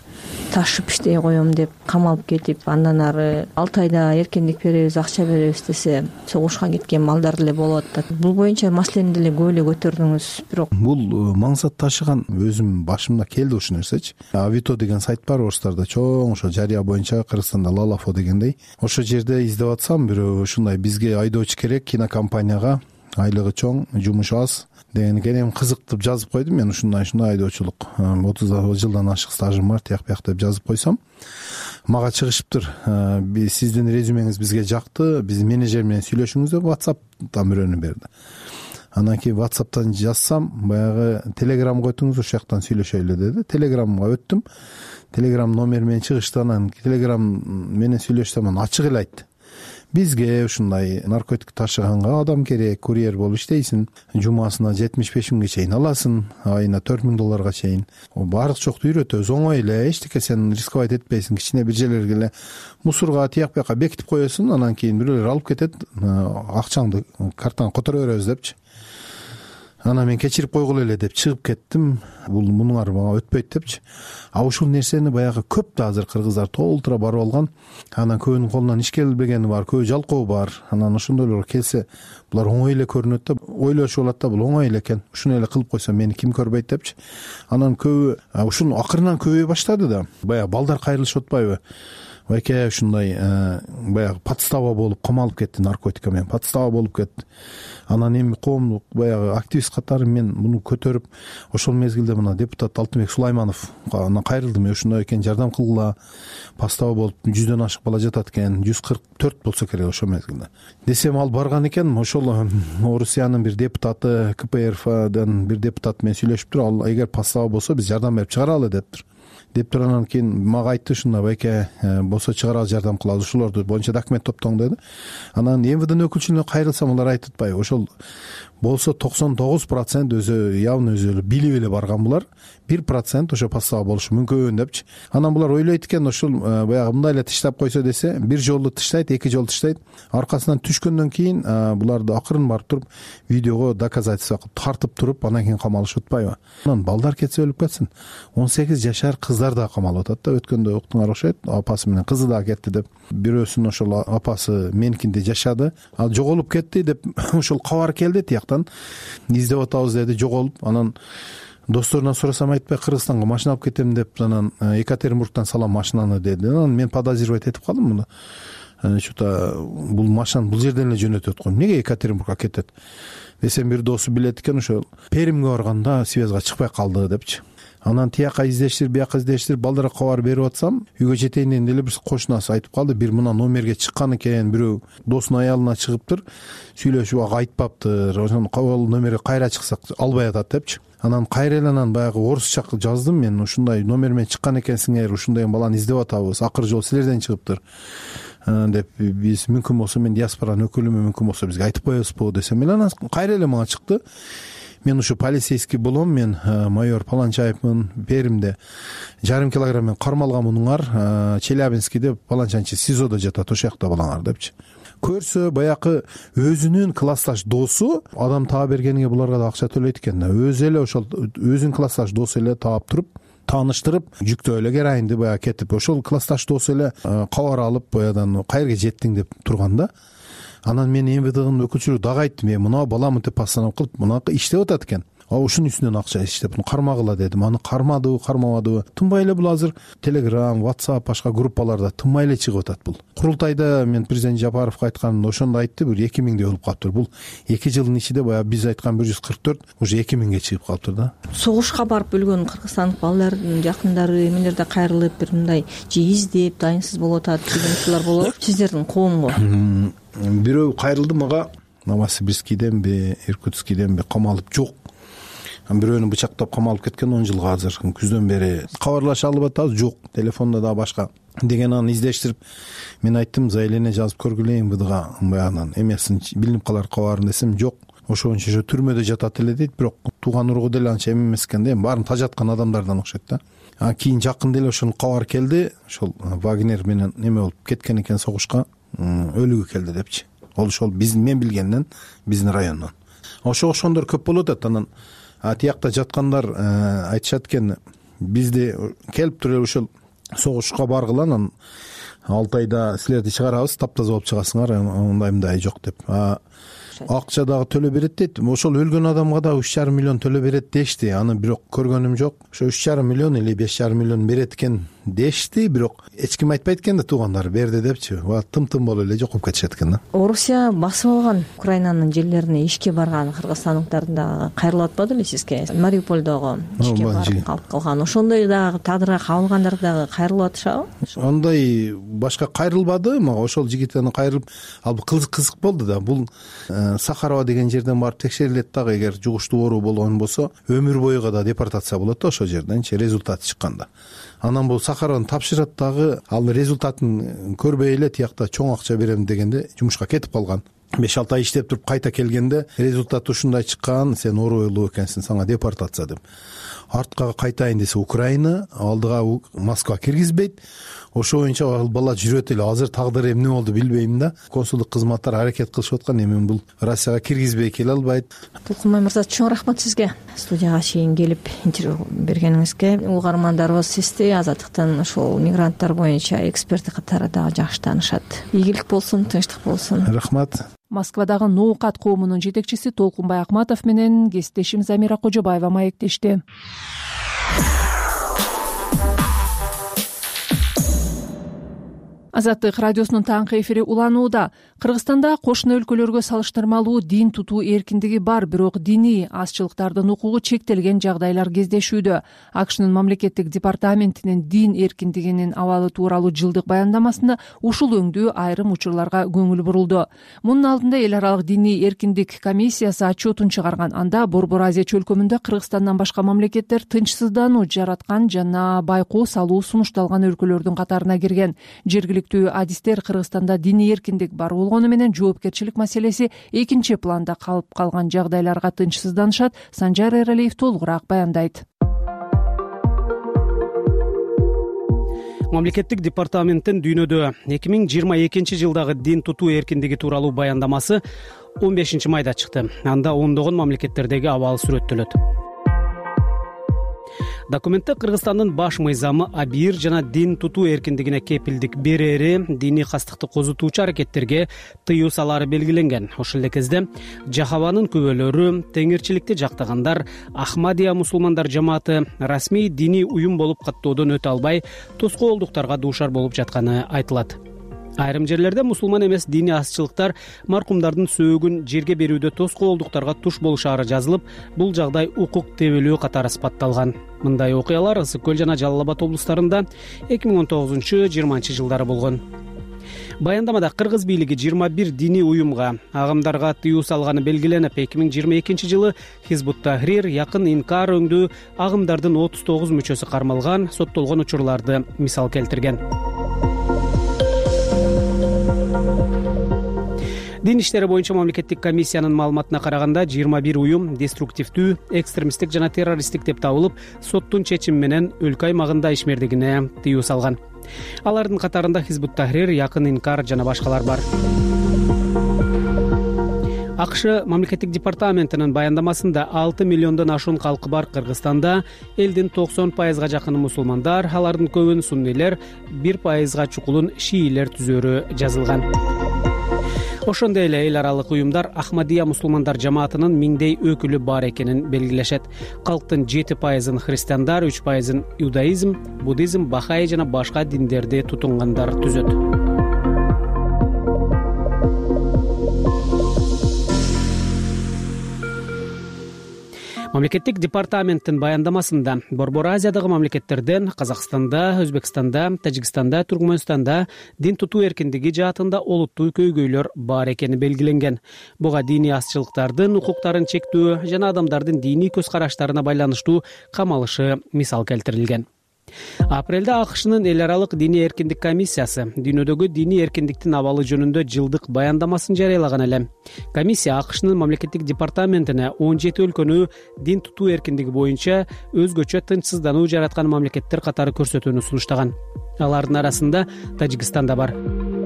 ташып иштей коем деп камалып кетип, андан ары 6 айда эркиндик беребиз, акча беребиз десе согушка кеткен балдар деле болуп атат. Бул боюнча маселени деле көп эле көтөрдүңүз, бирок бул маңзат ташыган өзүм башымда келди ушул нерсечи. Авито деген сайт бар орустарда, чоң ошо жарыя боюнча, Кыргызстанда Лалафо дегендей. Ошол жерде издеп атсам, бирөө ушундай бизге айдоочу керек, кинокомпанияга айлыгы чоң, жумуш аз деген экен. Эми кызыктып жазып койдум мен, ушундай айдоочулук 30 жылдан ашык стажым бар, тияк бияк деп жазып койсом, мага чыгышыптыр. Сиздин резюмеңиз бизге жакты, биздин менеджер менен сүйлөшүңүз деп WhatsApp'тан бирөөнү берди. Анан кийин WhatsApp'тан жазсам, баягы телеграмга өтүңүз, ошол жактан сүйлөшөлү деди. Телеграмга өттүм. Телеграм номер менен чыгышты. Анан телеграм менен сүйлөшсөм, анан ачык эле айтты. Бизге ушундай наркотик ташыганга адам керек, курьер болуп иштейсиң, жумасына 75 миңге чейин аласың, айына $4,000 чейин. Бардык жокту үйрөтөбүз, оңой эле, эчтеке сен рисковать этпейсиң, кичине бир жерлерге эле мусорга тияк бияка бекитип коесуң, анан кийин бирөөлөр алып кетет, акчаңды картаңа которо беребиз депчи. Анан мен кечирип койгула эле деп чыгып кеттим. Бул мунуңар мага өтпөйт депчи. А ушул нерсени баягы көп да азыр кыргыздар толтура барып алган. Анан көбүнүн колунан иш келбегени бар, көбү жалкоо бар. Анан ошондойлор келсе, булар оңой эле көрүнөт да, ойлошуп алат да, бул оңой эле экен. Ушуну эле кылып койсо мени ким көрбөйт депчи. Анан көбү ушуну акырынан көбөйө баштады да. Баягы балдар кайрылышып атпайбы? Байке ушундай баягы подстава болуп камалып кетти, наркотика менен подстава болуп кетти. Анан эми коомдук баягы активист катары мен муну көтөрүп, ошол мезгилде мына депутат Алтынбек Сулайманов анан кайрылдым. Ушундай экен, жардам кылгыла. Подстава болуп 100дөн ашык бала жатат экен, 144 болсо керек ошол мезгилде. Десем ал барган экен, ошол Орусиянын бир депутаты, КПРФдан бир депутат менен сүйлөшүптүр. Ал эгер подстава болсо биз жардам берип чыгаралы дептир. Дептир. Анан кийин мага айтты, ушундай байке болсо чыгаралы, жардам кылабыз, ушулорду боюнча документ топтоң деди. Анан МВДнын өкүлчүлүгүнө кайрылсам, алар айтып атпайбы, ошол болсо 99% өзү явно өзү билип эле барган булар, 1% ошо подстава болушу мүмкүн депчи. Анан булар ойлойт экен, ошол баягы мындай эле тыштап койсо десе, бир жолу тыштайт, 2 жолу тыштайт. Аркасынан түшкөндөн кийин буларды акырын барып туруп видеого доказательство кылып тартып туруп, анан кийин камалышып атпайбы. Анан балдар кетсе өлүп кетсин. 18 жашар кыздар да камалып атат да. Өткөндө уктуңар окшойт, апасы менен кызы да кетти деп. Бирөөсүн ошол апасы меникинде жашады, ал жоголуп кетти деп ошол кабар келди, тияктан издеп атабыз деди, жоголуп. Анан досторунан сурасам айтпай, Кыргызстанга машина алып кетем деп, анан Екатеринбургтан салам машинаны деди. Анан мен подозревать этип калдым муну. Что-то бул машинаны бул жерден эле жөнөтөт го. Эмнеге Екатеринбургга кетет? Десем, бир досу билет экен, ошо Перимге барганда связга чыкпай калды депчи. Анан тияка издештир, бияка издештир, балдарга кабар берип атсам, үйгө жетейин деле бир кошунасы айтып калды, бир мына номерге чыккан экен, бирөө досунун аялына чыгыптыр, сүйлөшүп айтпаптыр, ошол номерге кайра чыксак албай атат депчи. Анан кайра эле анан баягы орусча жаздым мен, ушундай номер менен чыккан экенсиңер, ушундай баланы издеп атабыз, акыры жол силерден чыгыптыр деп, биз мүмкүн болсо мен диаспоранын өкүлүмүн, мүмкүн болсо бизге айтып коесузбу десем, анан кайра эле мага чыкты. Мен ушу полицейский болом, мен майор Паланчаевмын, Перимде 1,5 килограмм кармалган мунуңар, Челябинскиде Паланчанчы СИЗОдо жатат, ошол жакта балаңар депчи. Көрсө баягы өзүнүн классташ досу адам таап бергениге буларга да акча төлөйт экен да. Өзү эле ошол өзүнүн классташ досу эле таап туруп, тааныштырып, жүктөө эле героинди баягы кетип, ошол классташ досу эле кабар алып, баягыдан кайерге жеттиң деп турган да. Анан мен МВДнын өкүлчүлүгү дагы айттым, мына баламын деп постанова кылып, мына иштеп атат экен. ушунун үстүнөн акча иштеп кармагыла дедим. Аны кармадыбы кармабадыбы тынбай эле бул азыр Telegram, WhatsApp башка группаларда тынбай эле чыгып атат. Бул курултайда мен президент Жапаровго айтканымда ошондо айтты, бир 2000дей болуп калыптыр. Бул 2 жылдын ичинде баягы биз айткан 144 уже 2000ге чыгып калыптыр да. Согушка барып өлгөн кыргызстандык балдардын жакындары эмелерде кайрылып бир мындай же издеп дайынсыз болуп атат деген учурлар болобу сиздердин коомго? Бирөө кайрылды мага, Новосибирскийденби, Иркутскийденби камалып жок. Бирөөнү бычактап камалып кеткен 10 жылга азыр күздөн бери кабарлаша алып атабыз, жок. Телефондо да башка деген аны издештирип мен айттым, заявление жазып көргүлөйүн БДга, баягынан эмесин билинип калар кабарын десем, жок. Ошончо түрмөдө жатат эле дейт, бирок тууган ургу деле анча эме эмес экен да, баарын тажаткан адамдардан окшойт да. Кийин жакында эле ошол кабар келди, ошол Вагнер менен эме болуп кеткен экен согушка, өлүгү келди депчи. Ошол мен билгенден биздин райондон. Ошондор көп болуп атат. Анан тиякта жаткандар айтышат экен, бизди келип туруп ошол согушка баргыла, анан 6 айда силерди чыгарабыз, таптаза болуп чыгасыңар, мындай жок деп. Акча дагы төлөп берет дейт. Ошол өлгөн адамга да 3,5 миллион төлөп берет дешти. Аны бирок көргөнүм жок. Ошо 3,5 миллион или 5,5 миллион берет экен дешти, бирок эч ким айтпайт экен да, туугандары берди депчи. Тым болуп эле жокуп кетишет экен да. Орусия басып алган Украинанын жерлерине ишке барган кыргызстандыктардын дагы кайрылып атпады эле сизге? Мариуполдогу ишке барып калып калган, ошондой дагы тадырга кабылгандар дагы кайрылып атышабы? Андай башка кайрылбады, мага ошол жигиттерин кайрылып, ал кызык болду да. Бул Сахарова деген жерден барып текшерилет дагы, эгер жугуштуу оору болгон болсо өмүр боюга да депортация болот да ошол жерденчи, результат чыкканда. Анан бул Сахарованы тапшырат дагы, ал результатын көрбөй эле тиякта чоң акча берем дегенде жумушка кетип калган. 5-6 ай иштеп туруп кайта келгенде результат ушундай чыккан, сен оорулуу экенсиң, сага депортация деп. Арткага кайтайын десе Украина, алдыга Москва киргизбейт. Ошо боюнча ал бала жүрөт эле. Азыр тагдыры эмне болду билбейм да. Консулдук кызматтар аракет кылышып аткан, эми бул Россияга киргизбей келе албайт. Тулкунбай мырза, чоң рахмат сизге студияга чейин келип интервью бергениңизге. Угармандарыбыз сизди Азаттыктын ошол мигранттар боюнча эксперти катары дагы жакшы таанышат. Ийгилик болсун, тынчтык болсун. Рахмат. Москвадагы Ноокат коомунун жетекчиси Толкунбай Акматов менен кесиптешим Замира Кожобаева маектешти. Азаттык радиосунун таңкы эфири уланууда. Кыргызстанда кошуна өлкөлөргө салыштырмалуу дин тутуу эркиндиги бар, бирок диний азчылыктардын укугу чектелген жагдайлар кездешүүдө. АКШнын мамлекеттик департаментинин дин эркиндигинин абалы тууралуу жылдык баяндамасында ушул өңдүү айрым учурларга көңүл бурулду. Мунун алдында эл аралык диний эркиндик комиссиясы отчетун чыгарган. Анда Борбор Азия чөлкөмүндө Кыргызстандан башка мамлекеттер тынчсыздануу жараткан жана байкоо салуу сунушталган өлкөлөрдүн катарына кирген. Жергиликтүү адистер Кыргызстанда диний эркиндик бар болгону менен жоопкерчилик маселеси экинчи планда калып калган жагдайларга тынчсызданышат. Санжар Эралиев толугураак баяндайт. Мамлекеттик департаменттин дүйнөдө 2022 жылдагы дин тутуу эркиндиги тууралуу баяндамасы 15 майда чыкты. Анда ондогон мамлекеттердеги абал сүрөттөлөт. Документте Кыргызстандын баш мыйзамы абийир жана дин тутуу эркиндигине кепилдик берери, диний кастыкты козутуучу аракеттерге тыюу салаары белгиленген. Ошол эле кезде Жахаванын күбөлөрү, теңирчиликти жактагандар, Ахмадия мусулмандар жамааты расмий диний уюм болуп каттоодон өтө албай, тоскоолдуктарга дуушар болуп жатканы айтылат. Айрым жерлерде мусулман эмес диний азчылыктар маркумдардын сөөгүн жерге берүүдө тоскоолдуктарга туш болушаары жазылып, бул жагдай укук тебелөө катары сыпатталган. Мындай окуялар Ысык көл жана Жалал Абад облустарында 2019-20 жылдары болгон. Баяндамада Кыргыз бийлиги 21 диний уюмга, агымдарга тыюу салганы белгиленип, 2022 жылы Хизбут Тахрир, Якын Инкар өңдүү агымдардын 39 мүчөсү кармалган, соттолгон учурларды мисал келтирген. Дин иштери боюнча мамлекеттик комиссиянын маалыматына караганда 21 уюм деструктивдүү, экстремисттик жана террористтик деп табылып, соттун чечими менен өлкө аймагында ишмердигине тыюу салган. Алардын катарында Хизбут Тахрир, Якын Инкар жана башкалар бар. АКШ мамлекеттик департаментинин баяндамасында 6 миллиондон ашуун калкы бар Кыргызстанда элдин 90% жакыны мусулмандар, алардын көбүн суннилер, 1% чукулун шиилер түзөрү жазылган. ошондой эле эл аралык уюмдар Ахмадия мусулмандар жамаатынын миңдей өкүлү бар экенин белгилешет. Калктын 7% христиандар, 3% иудаизм, буддизм, бахаи жана башка диндерди тутунгандар түзөт. Мамлекеттик департаменттин баяндамасында Борбор Азиядагы мамлекеттерден Казакстанда, Өзбекстанда, Тажикстанда, Түркмөнстанда дин тутуу эркиндиги жаатында олуттуу көйгөйлөр бар экени белгиленген. Буга диний азчылыктардын укуктарын чектөө жана адамдардын диний көз караштарына байланыштуу камалышы мисал келтирилген. Апрелде АКШнын эл аралык диний эркиндик комиссиясы дүйнөдөгү диний эркиндиктин абалы жөнүндө жылдык баяндамасын жарыялаган эле. Комиссия АКШнын мамлекеттик департаментине 17 өлкөнү дин тутуу эркиндиги боюнча өзгөчө тынчсыздануу жараткан мамлекеттер катары көрсөтүүнү сунуштаган. Алардын арасында Тажикстан да бар.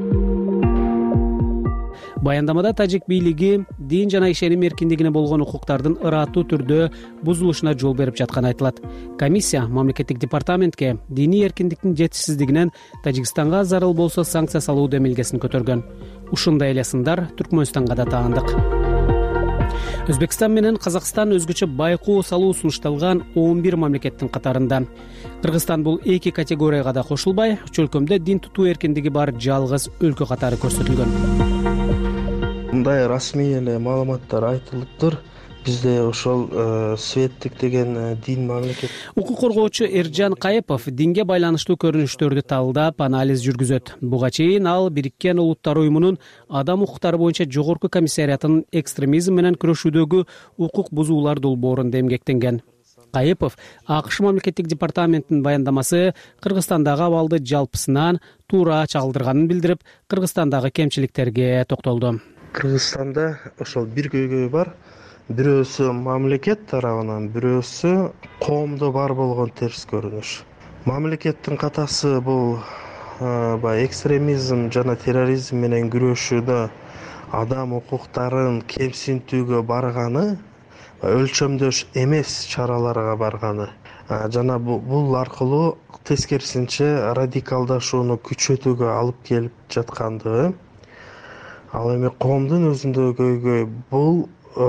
Баяндамада тажик бийлиги дин жана ишеним эркиндигине болгон укуктардын ыраттуу түрдө бузулушуна жол берип жатканы айтылат. Комиссия мамлекеттик департаментке диний эркиндиктин жетишсиздигинен Тажикстанга зарыл болсо санкция салуу демилгесин көтөргөн. Ушундай эле сындар Түркмөнстанга да таандык. Өзбекстан менен Казакстан өзгөчө байкоо салуу сунушталган 11 мамлекеттин катарында. Кыргызстан бул эки категорияга да кошулбай, өлкөмдө дин тутуу эркиндиги бар жалгыз өлкө катары көрсөтүлгөн. Мындай расмий эле маалыматтар айтылыптыр. Бизде ошол светтик деген дин мамлекет. Укук коргоочу Эржан Кайыпов динге байланыштуу көрүнүштөрдү талдап, анализ жүргүзөт. Буга чейин ал Бириккен Улуттар уюмунун адам укуктары боюнча жогорку комиссариятынын экстремизм менен күрөшүүдөгү укук бузуулар долбоорунда эмгектенген. Кайыпов АКШ мамлекеттик департаментинин баяндамасы Кыргызстандагы абалды жалпысынан туура чагылдырганын билдирип, Кыргызстандагы кемчиликтерге токтолду. Кыргызстанда ошол бир көйгөй бар. Бирөөсү мамлекет тарабынан, бирөөсү коомдо бар болгон терс көрүнүш. Мамлекеттин катасы бул экстремизм жана терроризм менен күрөшүүдө адам укуктарын кемсинтүүгө барганы, өлчөмдөш эмес чараларга барганы жана бул аркылуу тескерисинче радикалдашууну күчөтүүгө алып келип жаткандыгы. Ал эми коомдун өзүндөгү көйгөй бул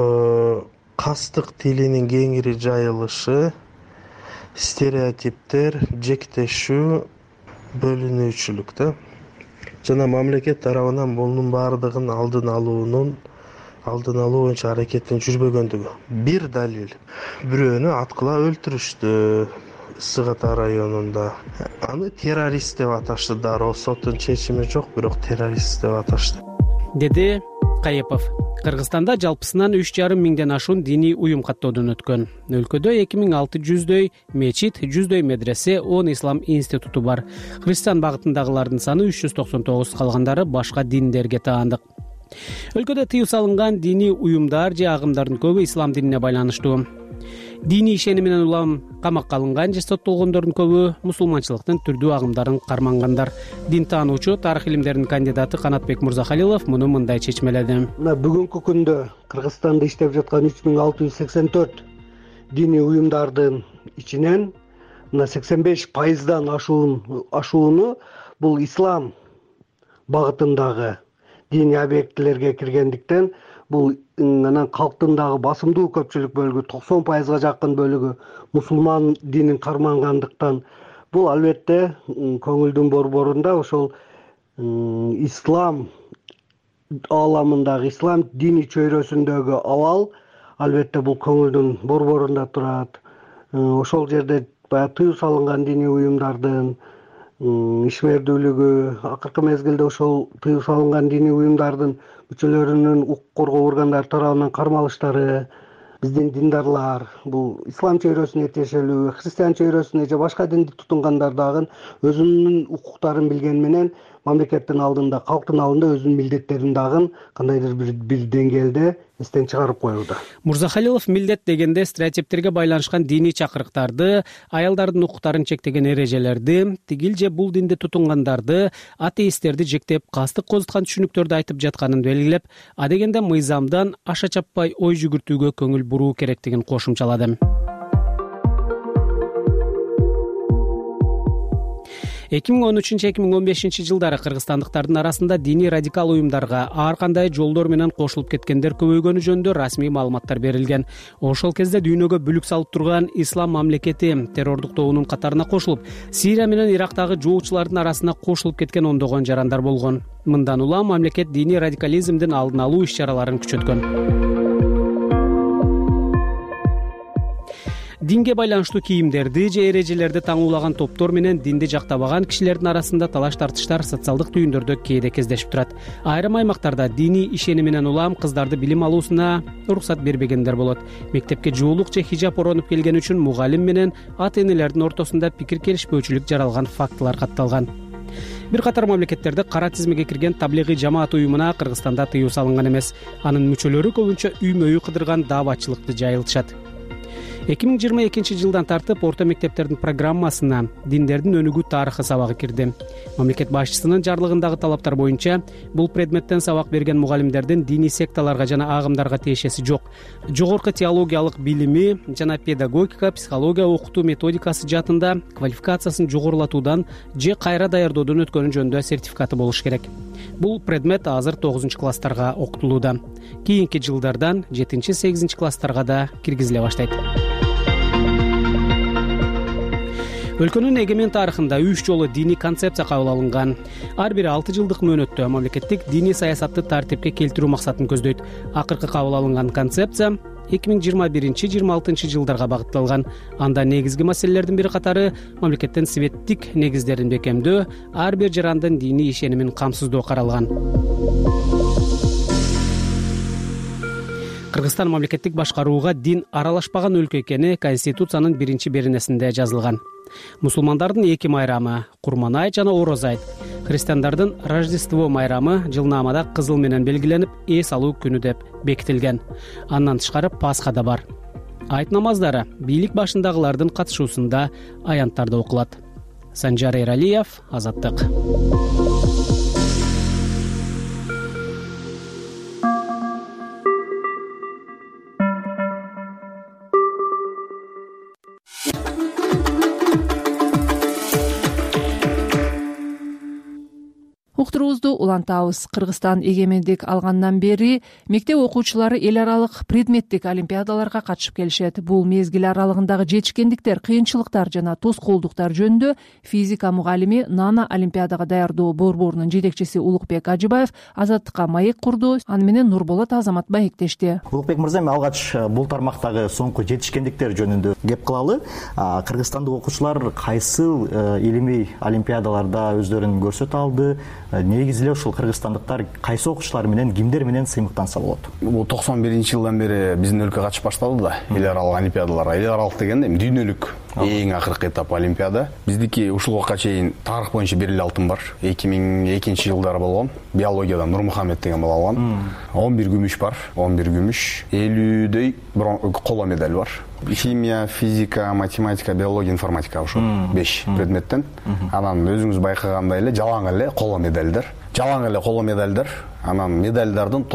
кастык тилинин кеңири жайылышы, стереотиптер, жектешүү, бөлүнүүчүлүк да. Жана мамлекет тарабынан мунун баардыгын алдын алуу боюнча аракеттин жүрбөгөндүгү. Бир далил. Бирөөнү аткыла өлтүрүштү Сыгата районунда. Аны террорист деп аташты. Дароо соттун чечими жок, бирок террорист деп аташты. Деди Кайыпов. Кыргызстанда жалпысынан 3,5 миңден ашуун диний уюм каттоодон өткөн. Өлкөдө 2600дөй мечит, 100дөй медресе, 10 ислам институту бар. Христиан багытындагылардын саны 399, калгандары башка диндерге таандык. Өлкөдө тыюу салынган диний уюмдар же агымдардын көбү ислам динине байланыштуу. Диний ишени менен улам камакка алынган же соттолгондордун көбү мусулманчылыктын түрдүү агымдарын кармангандар. Дин таануучу, тарых илимдеринин кандидаты Канатбек Мурзахалилов муну мындай чечмеледи. Бүгүнкү күндө Кыргызстанда иштеп жаткан 3684 диний уюмдардын ичинен 85%дан ашууну бул ислам багытындагы диний объектилерге киргендиктен бул анан калктын дагы басымдуу көпчүлүк бөлүгү 90%га жакын бөлүгү мусулман динин кармангандыктан бул албетте көңүлдүн борборунда ошол ислам ааламындагы ислам диний чөйрөсүндөгү абал албетте бул көңүлдүн борборунда турат. Ошол жерде баягы тыюу салынган диний уюмдардын ишмердүүлүгү, акыркы мезгилде ошол тыюу салынган диний уюмдардын мүчөлөрүнүн укук коргоо органдары тарабынан кармалыштары, биздин диндарлар бул ислам чөйрөсүнө тиешелүү, христиан чөйрөсүнө же башка динди тутунгандар дагы өзүнүн укуктарын билгени менен мамлекеттин алдында, калктын алдында өзүнүн милдеттерин дагы кандайдыр бир деңгээлде эстен чыгарып коюуда. Мурзахалилов милдет дегенде стереотиптерге байланышкан диний чакырыктарды, аялдардын укуктарын чектеген эрежелерди, тигил же бул динди тутунгандарды, атеисттерди жектеп, кастык козуткан түшүнүктөрдү айтып жатканын белгилеп, адегенде мыйзамдан аша чаппай ой жүгүртүүгө көңүл буруу керектигин кошумчалады. 2013-2015 жылдары кыргызстандыктардын арасында диний радикал уюмдарга ар кандай жолдор менен кошулуп кеткендер көбөйгөнү жөнүндө расмий маалыматтар берилген. Ошол кезде дүйнөгө бүлүк салып турган ислам мамлекети террордук тобунун катарына кошулуп, Сирия менен Ирактагы жоочулардын арасына кошулуп кеткен ондогон жарандар болгон. Мындан улам мамлекет диний радикализмдин алдын алуу иш-чараларын күчөткөн. Динге байланыштуу кийимдерди же эрежелерди таңуулаган топтор менен динди жактабаган кишилердин арасында талаш тартыштар социалдык түйүндөрдө кээде кездешип турат. Айрым аймактарда диний ишениминен улам кыздарды билим алуусуна уруксат бербегендер болот. Мектепке жуулук же хижап оронуп келгени үчүн мугалим менен ата энелердин ортосунда пикир келишпөөчүлүк жаралган фактылар катталган. Бир катар мамлекеттерде кара тизмеге кирген таблигый жамаат уюмуна Кыргызстанда тыюу салынган эмес. Анын мүчөлөрү көбүнчө үймө-үй кыдырган дааватчылыкты жайылтышат. 2022 жылдан тартып орто мектептердин программасына диндердин өнүгүү тарыхы сабагы кирди. Мамлекет башчысынын жарлыгындагы талаптар боюнча бул предметтен сабак берген мугалимдердин диний секталарга жана агымдарга тиешеси жок. Жогорку теологиялык билими жана педагогика, психология окутуу методикасы жаатында квалификациясын жогорулатуудан же кайра даярдоодон өткөнү жөнүндө сертификаты болуш керек. Бул предмет азыр 9-класстарга окутулууда. Кийинки жылдардан 7-8 класстарга да киргизиле баштайт. Өлкөнүн эгемен тарыхында 3 жолу диний концепция кабыл алынган. Ар бири 6 жылдык мөөнөттө мамлекеттик диний саясатты тартипке келтирүү максатын көздөйт. Акыркы кабыл алынган концепция 2021-26 жылдарга багытталган. Анда негизги маселелердин бири катары мамлекеттин светтик негиздерин бекемдөө, ар бир жарандын диний ишенимин камсыздоо каралган. Кыргызстан мамлекеттик башкарууга дин аралашпаган өлкө экени Конституциянын 1-беренесинде жазылган. Мусулмандардын 2 майрамы — Курман жана Ороз айт, христиандардын Рождество майрамы жылнаамада кызыл менен белгиленип, эс алуу күнү деп бекитилген. Андан тышкары Пасха да бар. Айт намаздары бийлик башындагылардын катышуусунда аянттарда окулат. Санжар Эралиев, Азаттык. Уктуруубузду улантабыз. Кыргызстан эгемендик алгандан бери мектеп окуучулары эл аралык предметтик олимпиадаларга катышып келишет. Бул мезгил аралыгындагы жетишкендиктер, кыйынчылыктар жана тоскоолдуктар жөнүндө физика мугалими Нана олимпиадага даярдоо борборунун жетекчиси Улукбек Ажыбаев Азаттыкка маек курду. Аны менен Нурболот Азамат маектешти. Улукбек мырза, мен алгач бул тармактагы соңку жетишкендиктер жөнүндө кеп кылалы. Кыргызстандык окуучулар кайсы илимий олимпиадаларда өздөрүн көрсөтө алды? Негизи эле ушул кыргызстандыктар кайсы окуучулар менен, кимдер менен сыймыктанса болот? Бул 91-жылдан бери биздин өлкө катышып башталды да, эл аралык олимпиадаларга. Эл аралык дегенде дүйнөлүк эң акыркы этап олимпиада. Биздики ушул убакка чейин тарых боюнча 1 алтын бар. 2002 жылдары болгон. Биологиядан Нурмухаммед деген бала алган. 11 күмүш бар. 11 күмүш, 50дөй коло медаль бар. Химия, физика, математика, биология, информатика ошо 5 предметтен. Анан өзүңүз байкагандай эле жалаң эле коло медальдар. Жалаң эле коло медальдар. Анан медальдардын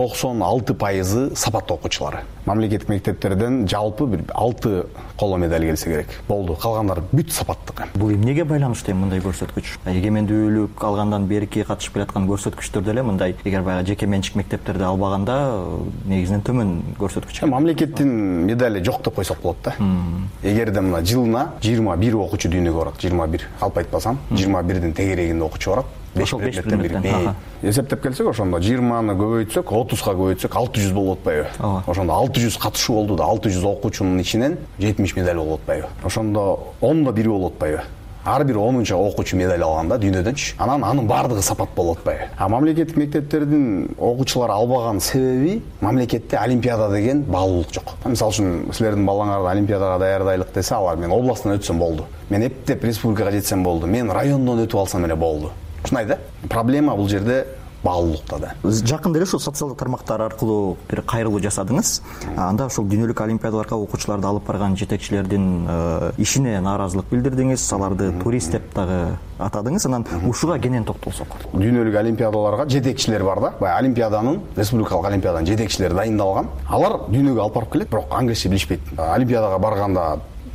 96% сапаттуу окуучулары. Мамлекеттик мектептерден жалпы 6 коло медаль келсе керек. Болду. Калгандары бүт сапаттык. Бул эмнеге байланыштуу мындай көрсөткүч? Эгемендүүлүк алгандан берки катышып келаткан көрсөткүчтөрдө эле мындай, эгер баягы жеке менчик мектептерде албаганда негизинен төмөн көрсөткүч. Мамлекеттин медали жок деп койсок болот да. Эгерде мына жылына 21 окуучу дүйнөгө барат, 21, алып айтпасам, 21дин тегерегинде окуучу барат. 5 предметтен эсептеп келсек, ошондо 20-ны көбөйтсөк, 30га көбөйтсөк 600 болуп атпайбы? Ошондо 600 катышуу болду да, 600 окуучунун ичинен 70 медаль болуп атпайбы? Ошондо 10да 1 болуп атпайбы? Ар бир 10-чу окуучу медаль алганда дүйнөдөнчү. Анын бардыгы сапат болуп атпайбы? Мамлекеттик мектептердин окуучулары албаган себеби мамлекетте олимпиада деген баалуулук жок. Мисалы үчүн силердин балаңарды олимпиадага даярдайлык десе, алар мен областтан өтсөм болду. Мен эптеп республикага жетсем болду. Мен райондон өтүп алсам эле болду. Ушундай да. Проблема бул жерде баалуулукта да. Жакында эле ушул социалдык тармактар аркылуу бир кайрылуу жасадыңыз. Анда ушул дүйнөлүк олимпиадаларга окуучуларды алып барган жетекчилердин ишине нааразылык билдирдиңиз, аларды турист деп дагы атадыңыз. Анан ушуга кенен токтолсок. Дүйнөлүк олимпиадаларга жетекчилер бар да. Баягы олимпиаданын, республикалык олимпиаданын жетекчилери дайындалган. Алар дүйнөгө алып барып келет, бирок англисче билишпейт. Олимпиадага барганда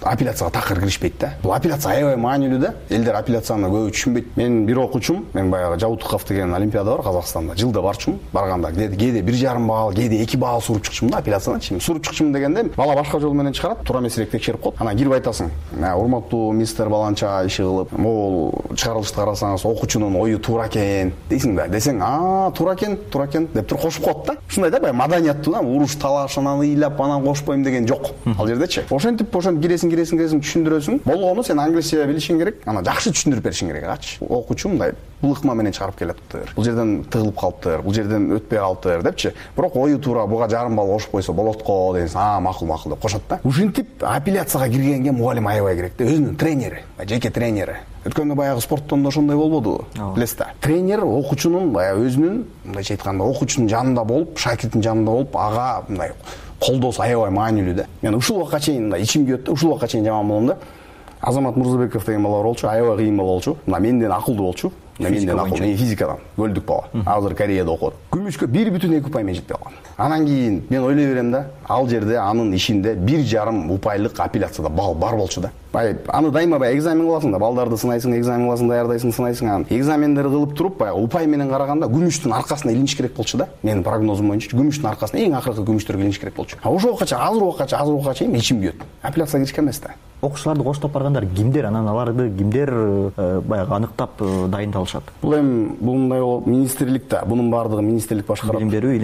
апелляцияга такыр киришпейт да. Бул апелляция аябай маанилүү да. Элдер апелляцияны көбү түшүнбөйт. Мен бир окуучум, мен баягы Жабутуков деген олимпиада бар Казакстанда. Жылда барчумун. Барганда кээде 1,5 балл, кээде 2 балл суруп чыкчумун да апелляциядан. Суруп чыкчумун дегенде бала башка жол менен чыгарат, туура эмесирээк текшерип коет. Анан кирип айтасың: "Урматтуу мистер баланча иши кылып, могул чыгарылышты карасаңыз, окуучунун ою туура экен" дейсиң да. Десең: туура экен" деп туруп кошуп коет да. Ушундай да, баягы маданияттуу да, уруш талаш анан ыйлап анан кошпойм деген жок. Ал жердечи. Ошентип киресиң түшүндүрөсүң. Болгону сен англисче билишиң керек, анан жакшы түшүндүрүп беришиң керек. Ачы. Окуучу мындай бул ыкма менен чыгарып келаптыр. Бул жерден тыгылып калыптыр, бул жерден өтпөй калыптыр депчи. Бирок ою туура, буга жарым балл кошуп койсо болот го дегенсиң. Макул деп кошот да. Ушинтип апелляцияга киргенге мугалим аябай керек да. Өзүнүн тренери, жеке тренери. Өткөндө баягы спорттон да ошондой болбодубу? Билесиз. Тренер окуучунун баягы өзүнүн, мындайча айтканда, окуучунун жанында болуп, шакирттин жанында болуп, ага мындай колдоосу аябай маанилүү да. Мен ушул убакка чейин мындай ичим күйөт да, ушул убакка чейин жаман болом да. Азамат Мурзабеков деген бала болчу, аябай кыйын бала болчу. Мына менден акылдуу болчу. Менден акылдуу, физикадан, көлдүк бала. Азыр Кореяда окуат. Күмүшкө 1,2 упай менен жетпей калган. Анан кийин мен ойлой берем да, ал жерде анын ишинде 1,5 упайлык апелляцияда балл бар болчу да. Аны дайыма экзамен кыласың да, балдарды сынайсың, экзамен кыласың, даярдайсың, сынайсың. Анан экзамендер кылып туруп, упай менен караганда күмүштүн аркасына илиниш керек болчу да. Менин прогнозум боюнча күмүштүн аркасына эң акыркы күмүштөргө илиниш керек болчу. Ошол убакка азыр убакка чейин ичим күйөт. Апелляцияга киришкен эмес да. Окуучуларды коштоп баргандар кимдер, анан аларды кимдер баягы аныктап дайындалышат? Бул мындай министрлик да, бунун баардыгы министрлик башкарат.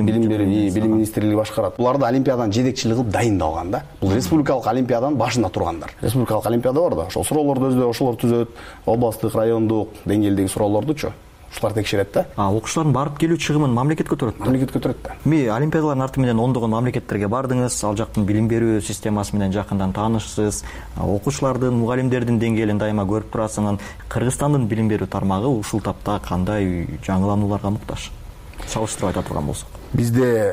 Билим министрлиги башкарат. Буларды олимпиаданын жетекчилиги кылып дайындалган да. Бул республикалык олимпиаданын башында тургандар. Республикалык олимпиада бар да, ошол суроолорду ошолор түзөт, областтык, райондук деңгээлдеги суроолордучу. Ушулар текшерет да. Окуучулардын барып келүү чыгымын мамлекет көтөрөт. Мамлекет көтөрөт да. Олимпиадалардын арты менен ондогон мамлекеттерге бардыңыз, ал жактын билим берүү системасы менен жакындан таанышсыз. Окуучулардын, мугалимдердин деңгээлин дайыма көрүп турасыз. Анан Кыргызстандын билим берүү тармагы ушул тапта кандай жаңыланууларга муктаж? Салыштырып айта турган болсок. Бизде